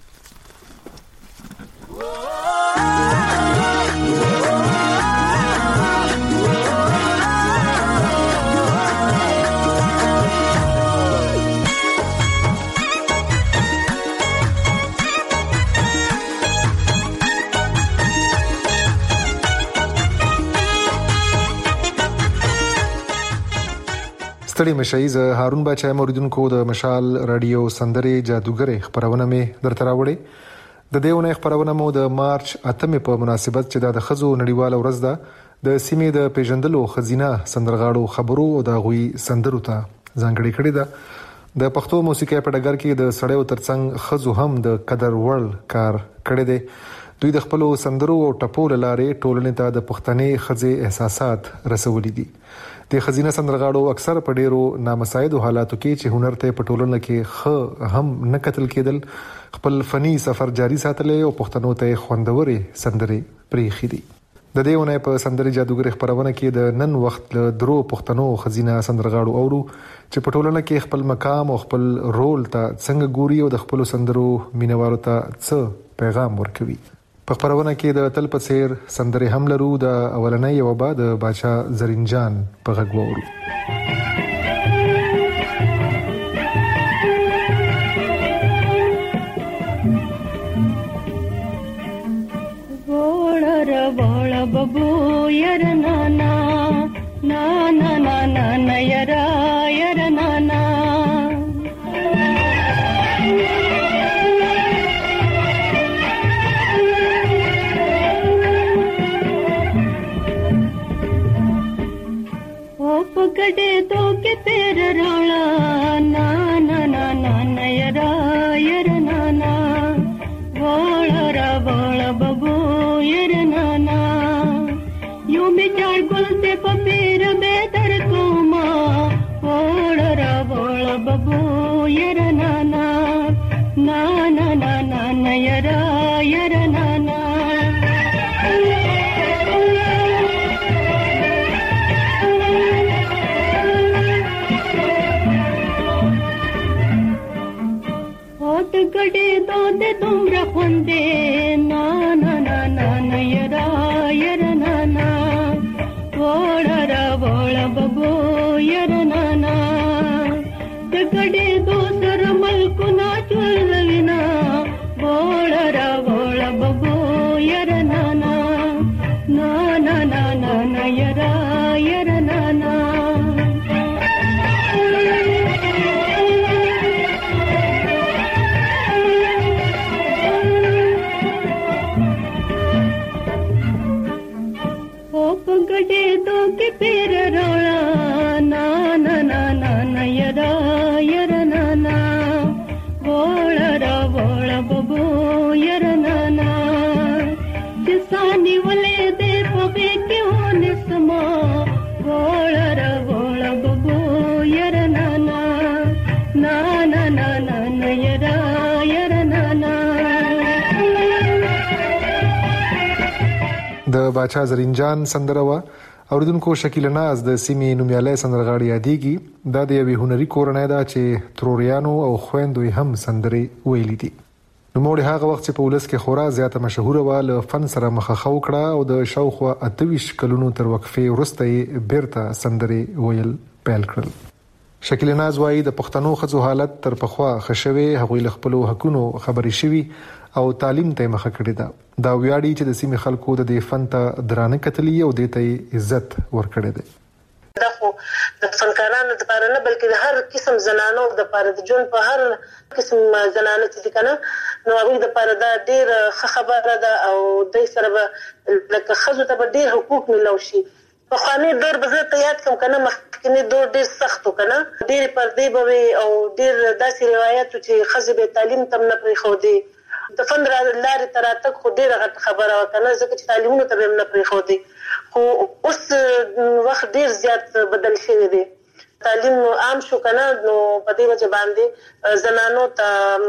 ستړي مشي ز هارون بچای موریدونکو د مشال رادیو سندري جادوګری خبرونه می درته راوړي. د دیونه خبرونه مو د مارچ اتمه په مناسبت چې د خزو نړیواله ورځ ده د سیمې د پیژندلو خزینه سندرغاړو خبرو او د غوي سندرو ته ځانګړي کړي ده. د پښتو موسیقي په ډګر کې د سړیو ترڅنګ خزو هم د قدر وړ کار کړي دي. دوی د خپل سندرو او ټپو لاره ټولنې ته د پښتني خزې احساسات رسولي دي. د خزینه سندرغاړو اکثر په ډیرو نامساعدو حالاتو کې چې هنر ته په ټولنه کې خ هم نه قتل کېدل خپل فني سفر جاري ساتل او پښتنو ته خوندوري سندري پریخي دي. د دې ونې په سندري جادوګر خبرونه کې د نن وخت له درو پښتنو خزینه سندرغاړو اورو چې په ټولنه کې خپل مقام او خپل رول ته څنګه ګوري او د خپل سندرو مینوالو ته څه پیغام ورکوي. په خبرونه کې د تل په څیر سندري هم لرو د اولنۍ او بعد د باچا زرین جان په غږ وورو. बबू यर नाना नाना नाना नयरा यर नाना ओ पकड़े तो के तेरा रोला नाना नाना नयरा यर नाना बोला बोला बबू यर नाना यूं बिचार गुल से पपीर बेदर कोमा बोड़ा बोड़ा बबू यर नाना नाना नाना नयरा यर नाना होट गड़े दो दे तुम रखुंदे नाना नाना नयरा यर नाना बोड़ा बोड़ा बबू यर नाना गड़े दो सर मलकु ना चुलविना बोड़ा बोड़ा बबू यर नाना नाना नाना नयरा यर नाना गड़े दो के पेर रोला नाना नाना नयरा यर नाना बोड़ा बोड़ा बबू यर नाना किसानी वाले दे पबे क्यों निस्मा बोड़ा बोड़ा बबू यर नाना नाना नाना नयरा यर नाना. د باچا زرین جان سندره وا اوریدونکو شکیل ناز د سیمې نومیاله سندرغاړي یادېږي. دا د یوې هنري کورنۍ ده چې تروریانو او خويندو هم سندري ویلي دي. نو موږ هغه وخت چې په ولس کې خورا زیاته مشهور و له فن سره مخه خو کړه او د شاوخوا اتویش کلونو تر وقفې وروسته بیرته سندري ویل پیل کړل. شکیل ناز وايي د پښتنو خزو حالت تر پخوا خښوي هغوی له خپل حقونو خبري شوي او تعلیم ته مخه کړی دا دا ویاړي چې د سیمې خلکو د دې فن ته درانه کتلی او د ته عزت ورکړي دي. دا خو د فنکارانو لپاره نه بلکې د هر قسم زنانو د لپاره د جون په هر قسم زنانه چې کنه نو هغه د لپاره دا ډیر ښه خبره ده او د سره لکه خزو ته ډیر حقوق ملو شي. په خاني دور به زه یاد کوم کنه مخکنی دور ډیر سختو کنه ډیر پردې به او ډیر داسې روایت چې خزو به تعلیم تم نه پرې خو دي د فن لارې تراتک خو ډیره غټ خبره وکنه ځکه چې تعلیمونه ته نه پرې خو دي خو اوس وخت ډیر زیات بدل شوی دی. تعلیم عام شو کنه نو په دې وجه باندې زنانو ته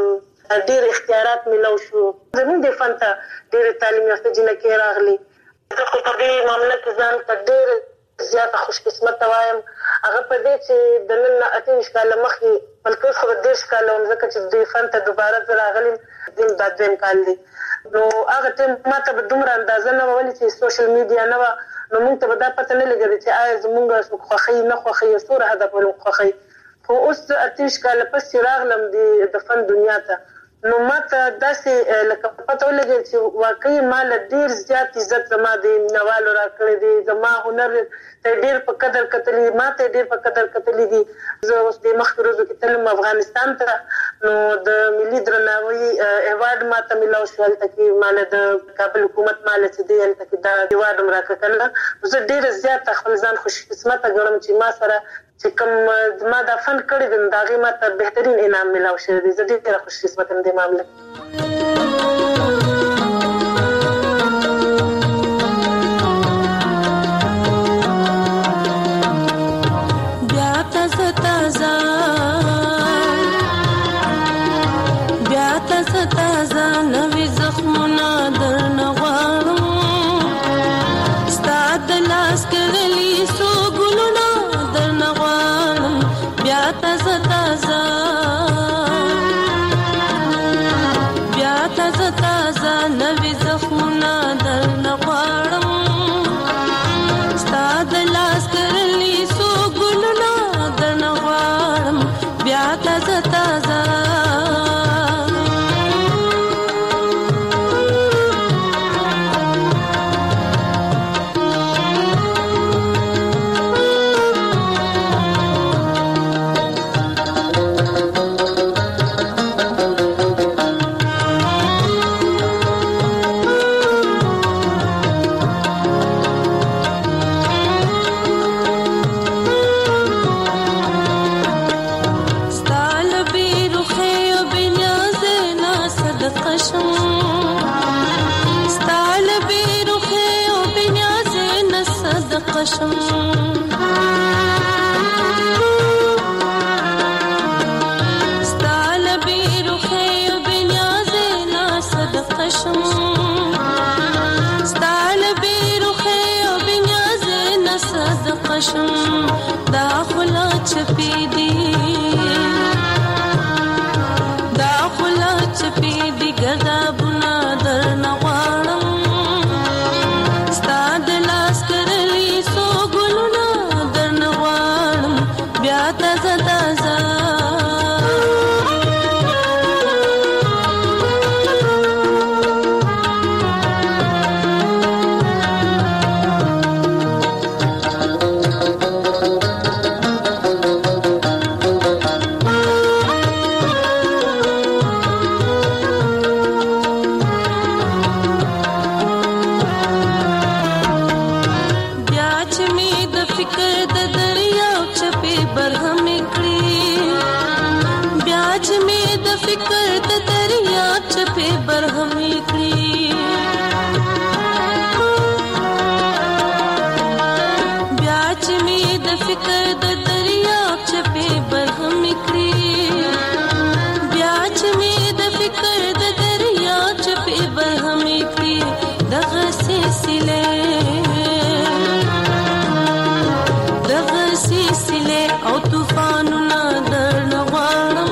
ډیر اختیارات ملو شو. زموږ د فن ته ډیر تعلیم یافته جنکې راغلي. زه خو په دې معاملې کې ځان ته ډیر زیاته خوش قسمت وایم. هغه په دې چې د نن اته کاله مخکې بلکې خو د دې کاله ځکه چې د فن ته دوباره راغلم دین د دې کال دی نو هغه ټیم ماته به دومره اندازه نه ولې چې سوشل میډیا نه و نو موږ ته به دا پته نه لګیږي چې آیا زموږ خوخي نه خوخي سوره هدف ولې خوخي خو اوس اته کاله پس راغلم د فن دنیا ته نو ماته داسې لکه پته ولګي چې واقعي مال ډیر زیات عزت زما دی نوالو راکړي دي زما هنر ته ډیر په قدر کتلې ماته ډیر په قدر کتلې دي. زه اوس د مخکروزو کې تلم افغانستان ته نو د ملي درناوي ایوارډ ماته ملو شو هلته کې مال د کابل حکومت مال چې دی هلته کې دا ایوارډ راکړل. زه ډیر زیات خپل ځان خوش قسمت ګڼم چې ما سره چې کوم ما دا فن کړی دی دا غي ماته بهترین انعام ملو شو دی. زه ډیر خوش قسمت یم د معاملې. قشم ستال بیروخی و بنیاز ناسد قشم ستال بیروخی و بنیاز ناسد قشم دا خلا چپی دی دا خلا چپی دی گردا بنا در نغوانم ستاد لاس کرلی سو گلونا در نغوانم بیا تازه تازه فکر د دریاب چپه برهمې کړې بیا چې مې د فکر د دریاب چپه برهمې کړې بیا چې مې د فکر د دریاب چپه برهمې کړې دغه سلسله دغه سلسله او طوفانونه درنه غواړم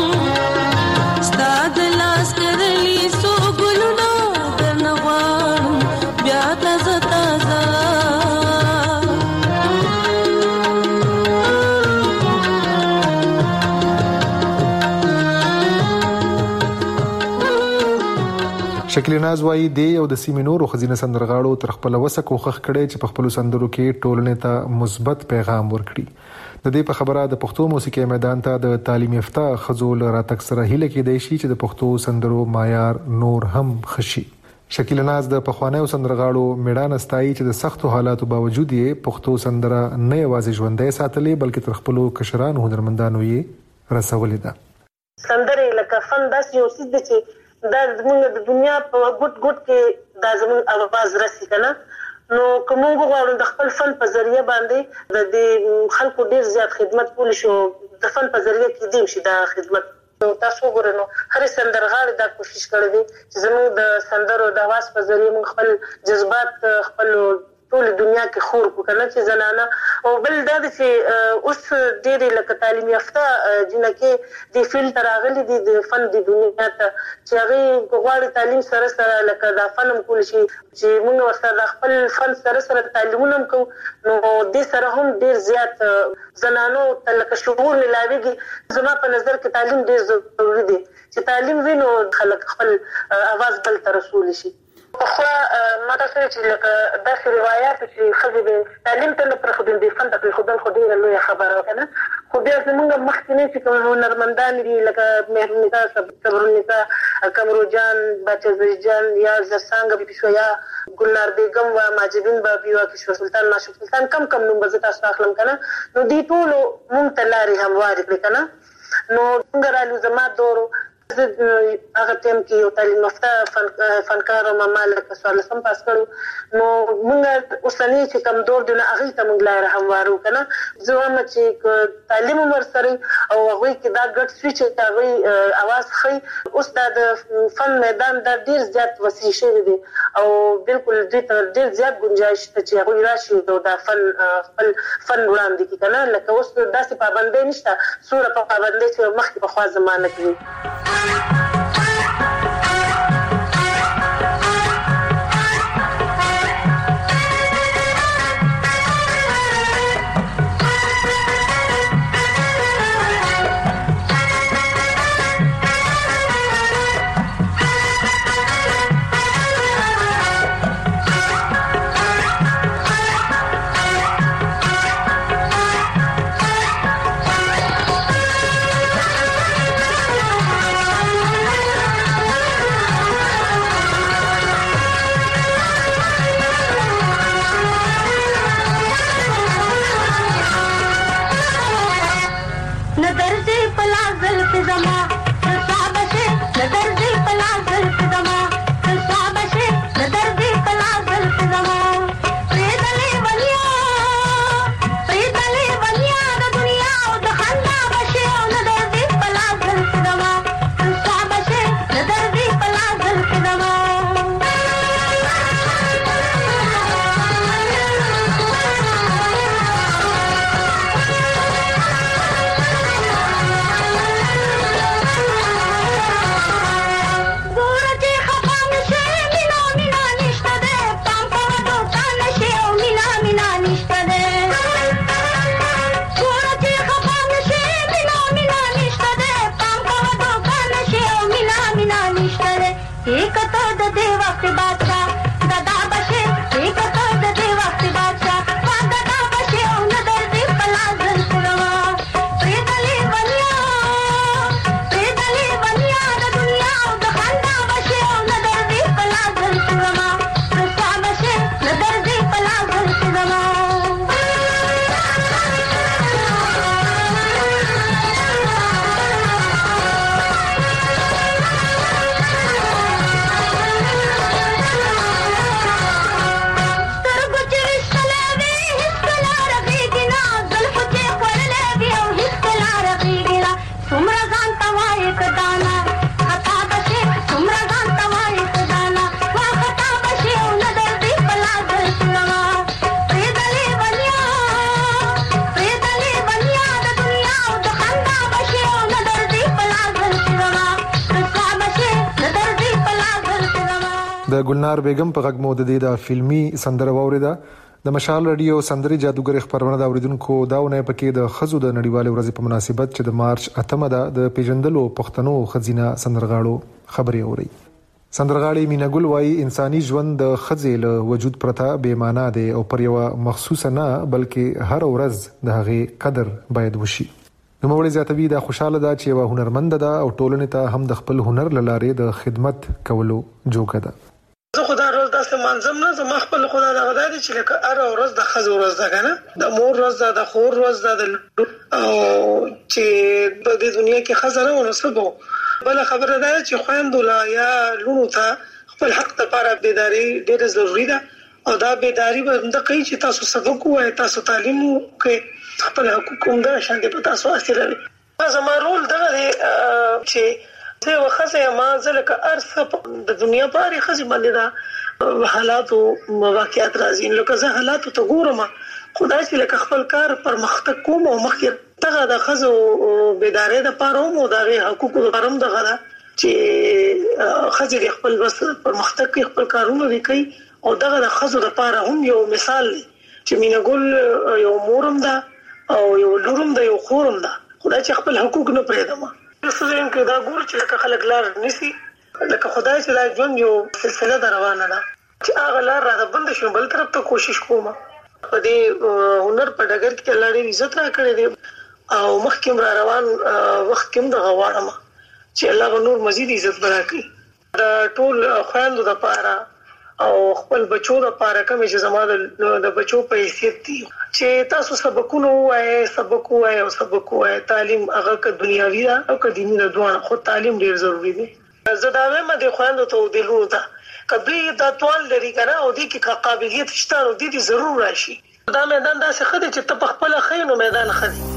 شکل ناز وایي دی او د سیمې نورو خزینه سندرغاړو تر خپل وسه کوښښ کړي چې په خپل سندرو کې ټولنې ته مثبت پیغام ورکړي. د دې په خبره د پښتو موسیقي میدان ته د تعلیم یافته خزول راتک سره هیله کېدای شي چې د پښتو سندرو معیار نور هم خشي. شکل ناز د پخوانیو سندرغاړو میډان استای چې د سختو حالاتو باوجود یې پښتو سندره نه یوازې ژوندۍ ساتلې بلکې تر خپل کشرانو هنرمندانو یې رسولې ده. سندره لکه فن داس یو څه د چې دا زموږ د دنیا په ګوټ ګوټ کې دا زموږ اواز رسي کنه نو کوم غواړو د خپل فن په ذریعہ باندې د دې خلکو ډیر زیات خدمت کول شو د فن په ذریعہ کې دیم شي دا خدمت تاسو ګورئ هر سندرغاړي دا کوشش کړی دی چې زموږ د سندرو د आवाज په ذریعہ موږ خپل جذبات خپل ټول دنیا کې خور کو کنه چې زنانه او بل دا چې اوس ډېر لکه تعلیم یافته جنکه د فیل تراغلي دي د فن د دنیا ته چې هغه غواړي تعلیم سره سره لکه دا فن کول شي چې موږ ورسره خپل فن سره سره تعلیمونه کوو نو د سره هم ډېر زیات زنانو لکه شعور ملاويږي زما په نظر کې تعلیم ډېر ضروري دی چې تعلیم وینو خلک خپل आवाज بل تر رسول شي. خو ما تاسو چې لکه داسې روایت چې خځې د تعلیم ته نه پرېښودل دي فن ته پرېښودل خو ډېره لویه خبره کنه خو بیا زموږ مخکینی چې کوم هنرمندان دي لکه مهرنسا صبرالنسا قمروجان باچزی جان یا زرسانګ پیشویا ګلنار بیگم و ماجبین بابی و کشور سلطان ماشوق سلطان کم کم نوم به تاسو اخلم کنه نو دې ټول مونږ ته لارې هموارې کړې کنه نو څنګه رالو زما دورو هغه ټیم کې یو تعلیم یافته فن فنکار او ممالک سوال سم پاس کړو نو موږ اوسنی چې کم دور دی نه هغه ته موږ لار هموارو کنه زه هم چې تعلیم ورسره او هغه کې دا ګډ سویچ ته هغه आवाज خي اوس د فن میدان د ډیر زیات وسیع شوی دی او بالکل ډیر زیات گنجائش ته چې هغه راشي دا فن خپل فن وړاندې کی کنه لکه اوس داسې پابندۍ نشته سوره په پابندۍ چې مخکې په خوا زمانه کې د ګلنار بیگم په غږ مو د دې د فلمي سندره واوریده. د مشال رادیو سندري جادوګر خبرونه د اوریدونکو داونه پکې د خزو د نړیوال ورځې په مناسبت چې د مارچ اتمه ده د پیژندلو پښتنو خزینه سندرغاړو خبري اوري. سندرغاړي مینګل وای انساني ژوند د خزې له وجود پرته بې معنا دی او پر یو مخصوصه نه بلکې هر ورځ د هغې قدر باید وشي. نو مولوی زیاتوی دا خوشاله ده چې یو هنرمند ده او ټولنې ته هم د خپل هنر لاره د خدمت کولو جوګه ده. زه خدای روز داسې منظم نه زما خپل خدای دغه دی چې لکه هر ورځ د ښځو ورځ ده که نه د مور ورځ ده د خور ورځ ده د او چې په دې دنیا کې ښځه نه وه نو څه به بله خبره دا ده چې خویندو له یا لوڼو ته خپل حق دپاره بیداري ډېره ضروري ده او دا بیداري به همده کوي چې تاسو سبق ووایئ تاسو تعلیم وکړئ خپل حقوق همدغه شانې په تاسو حاصلوي. زما رول دغه دی چې زه یوه ښځه یم زه لکه هر څه د دنیا په هرې ښځې باندې دا حالاتو واقعیت راځي لکه زه حالاتو ته ګورم خو دا چې لکه خپل کار پرمختګ کوم او مخکې دغه د ښځو بیدارۍ دپاره هم او د هغې حقوقو دپاره هم دغه ده چې ښځې د خپل بس پرمختګ کوي خپل کارونه دې کوي او دغه د ښځو دپاره هم یو مثال دی چې مینه ګل یو مور هم ده او یو لور هم ده یو خور هم ده خو دا چې خپل حقوق نه پرېږدم. څه زه یم که دا ګور چې لکه خلک لار نیسي لکه خدای چې دا ژوند یو سلسله ده روانه ده چې هغه لار راته بنده شي بل طرف ته کوشش کوم په دې هنر په ډګر کې الله ډېر عزت راکړی دی او مخکې هم را روان وخت کې هم دغه غواړم چې الله به نور مزید عزت به راکړي د ټول خویندو دپاره او خپل بچو دپاره کومې چې زما د بچو په حیثیت دي چې تاسو سبقونه ووایئ سبق ووایئ او سبق ووایئ تعلیم هغه که دنیاوي ده او که دیني ده دواړه خو تعلیم ډېر ضروري دی. زه دا وایم د خویندو ته او د لوڼو ته که دوی دا توان لري که نه او دې کې که قابلیت شته نو دې دې ضرور راشي. دا میدان داسې ښه دی چې ته په خپله ښه یې نو میدان ښه دی.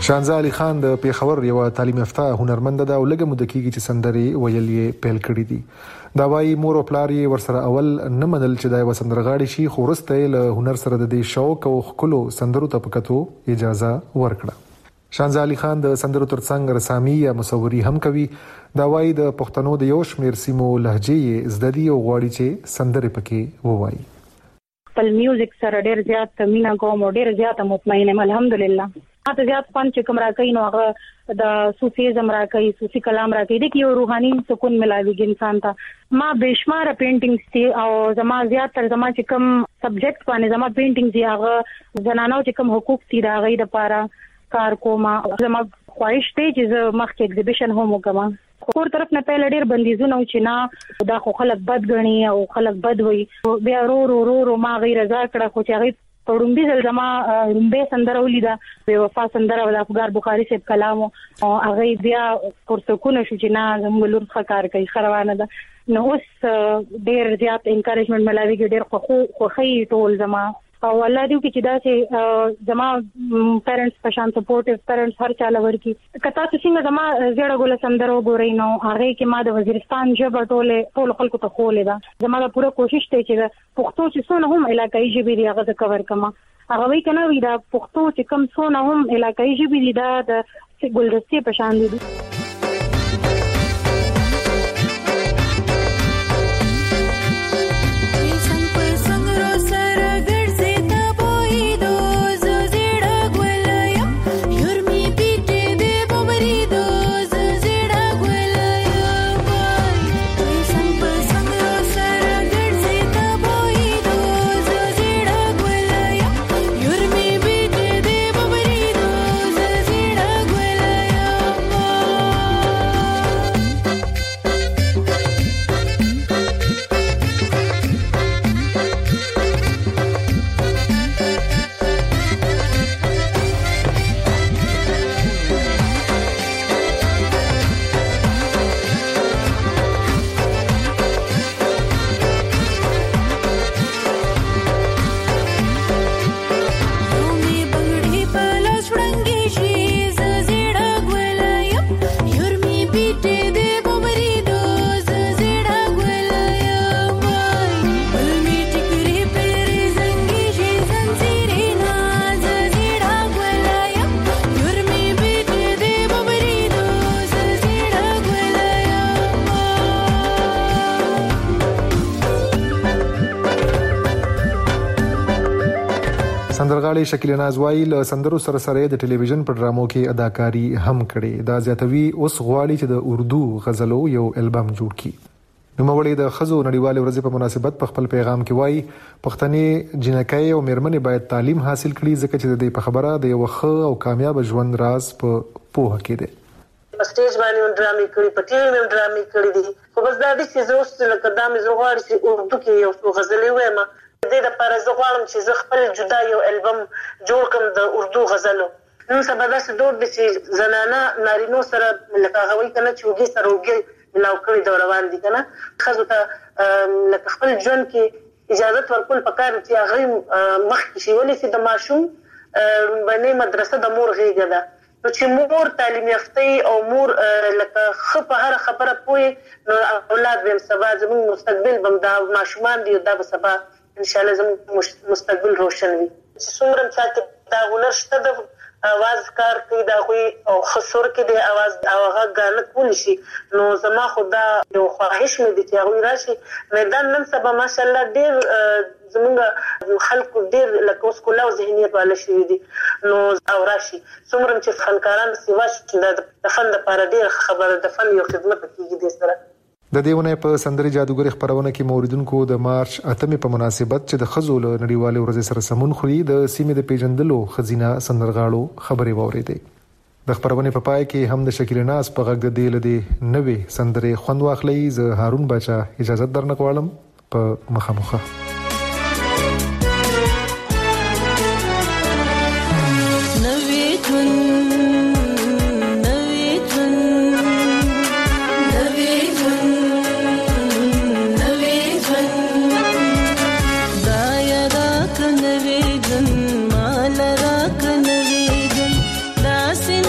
شانزه علي خان د پیښور یو تعلیم یافته هنرمند ده او لږه مده کېږي چې سندرې ویل یې پیل کړې دي. دا وايي مور او پلار یې ورسره اول نه منل چې دا یو سندرغاړي شي، خو وروسته یې له هنر سره د دې شوق او ښکلو سندرو ته په کتو اجازه ورکړه. شانزه علي خان د سندرو ترڅنګ رسامي یا مصوري هم کوي. دا وايي د پښتنو د یو شمېر سیمو لهجې زده دي او غواړي چې سندرې پکې ووایي. خپل میوزیک سره ډېر زیات مینا کوم او ډېر زیات مطمئن یم الحمدلله. ماته زیات فن چې کوم راکې نو هغه د صوفیزم راکې، صوفي کلام راکې د یو روحاني سکون ملاويږي انسان ته. ما بشمار پینټینګز دي او زما زیات تر زما چې کوم سبجیکټ باندې زما پینټینګز دي هغه زنانو چې کوم حقوق دي دا غي د پاره کار کوم. زما خواهش دی چې زه مخکې ایگزیبیشن هم وکم. کور طرف نه پیل ډېر بندیزونه او چې نه دا خو خلک بد غني او خلک بد وي. بیا رو رو رو رو ما غیر رضا کړه خو چې هغه پړومبي ځل زما رومبه سندره ولیدا په وفا سندره د افغان بخاری صاحب کلام او هغه بیا پرتکونه شو چې نه زموږ لور ښکار کوي خروانه ده. نو اوس ډېر زیات انکریجمنت ملاويږي، ډېر خو خو خي ټول زما او الله دې کې چې دا چې زما پیرنټس په شان سپورټیو پیرنټس هر چا لور کې کته څنګه زما زیړه ګول سندرو ګورې نو هغه کې ما د وزیرستان ژبه ټوله ټول خلکو ته خولې ده. زما د پوره کوشش ته چې پښتو چې څونه هم علاقايي ژبې دی هغه کور کما هغه وی کنه وی دا پښتو چې کم څونه هم علاقايي ژبې دی دا د ګلدستې په شان دي. سندرغاړي شکیل ناز وايي له سندرو سره سره د ټلویزیون په ډرامو کې اداکاری هم کړي. دا زیاتوي اوس غواړي چې د اردو غزلو یو البم جوړ کړي. نوموړی د خزو نړیوال ورځ په مناسبت په خپل پیغام کې وايي پښتني جنکۍ او میرمنې باید تعلیم حاصل کړي ځکه چې د دې په خبره د یو ښه او کامیاب ژوند راز په پوهه کې دی. سټیج باندې ډرامې کړې، په ټي وي باندې ډرامې کړې دي. خو بس دا د چې زه اوس لکه دا مې زه غواړم چې اردو کې یو څو غزلې وایم. د دې لپاره زه غواړم چې زه خپل جدا یو البم جوړ کړم د اردو غزلو. نن سبا داسې دور دی چې زنانه نارینو سره لکه هغه وایي کنه چې وږي سره وږي ملاو کړي د روان دي کنه. ښځو ته لکه خپل ژوند کې اجازه ورکول پکار چې هغه مخکې شي. ولې چې د ماشوم باندې مدرسه د مور غېږه ده. نو چې مور تعلیم یافته او مور لکه خپ هر خبره پوي نو اولاد به سبا زموږ مستقبل بم دا ماشومان دي دا به سبا ان شاء الله زموږ مستقبل روشن وي. چې څومره چې دا هنر شته د आवाज کار کوي دا خو او خسور کې د आवाज او هغه غانه کول شي. نو زما خدا یو خواهش مې دي چې هغه راشي میدان نن سبا ماشاءالله ډېر زمونږ خلکو ډېر لکه اوس کولاو ذهنیت والا شوي دي. نو او راشي څومره چې فنکاران سیوا چې د فن لپاره ډېر خبره د فن یو خدمت کیږي د سره. د دیونه په سندري جادوګر خبرونه کې موریدونکو د مارچ اتمې په مناسبت چې د خزو له نړیوال ورځ سره سمون خوري د سیمې د پیژندلو خزینه سندرغاړو خبرې واورېدې. د خبرونه په پای کې هم د شکیل ناز په غږ د دې لدی نوې سندري خوند واخلي. زه هارون بچا اجازه درنه کوم په مخامخه. Dasin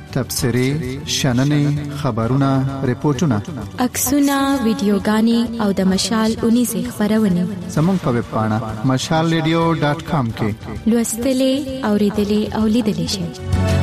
تبصرې شننې خبرونه ریپورتونه عکسونه ویډیوګانې او د مشال اونیزه خبرونه زموږ په ویب پاڼه مشال ریډیو ډاټ کام کې لوستلې اوریدلې او لیدلې شئ.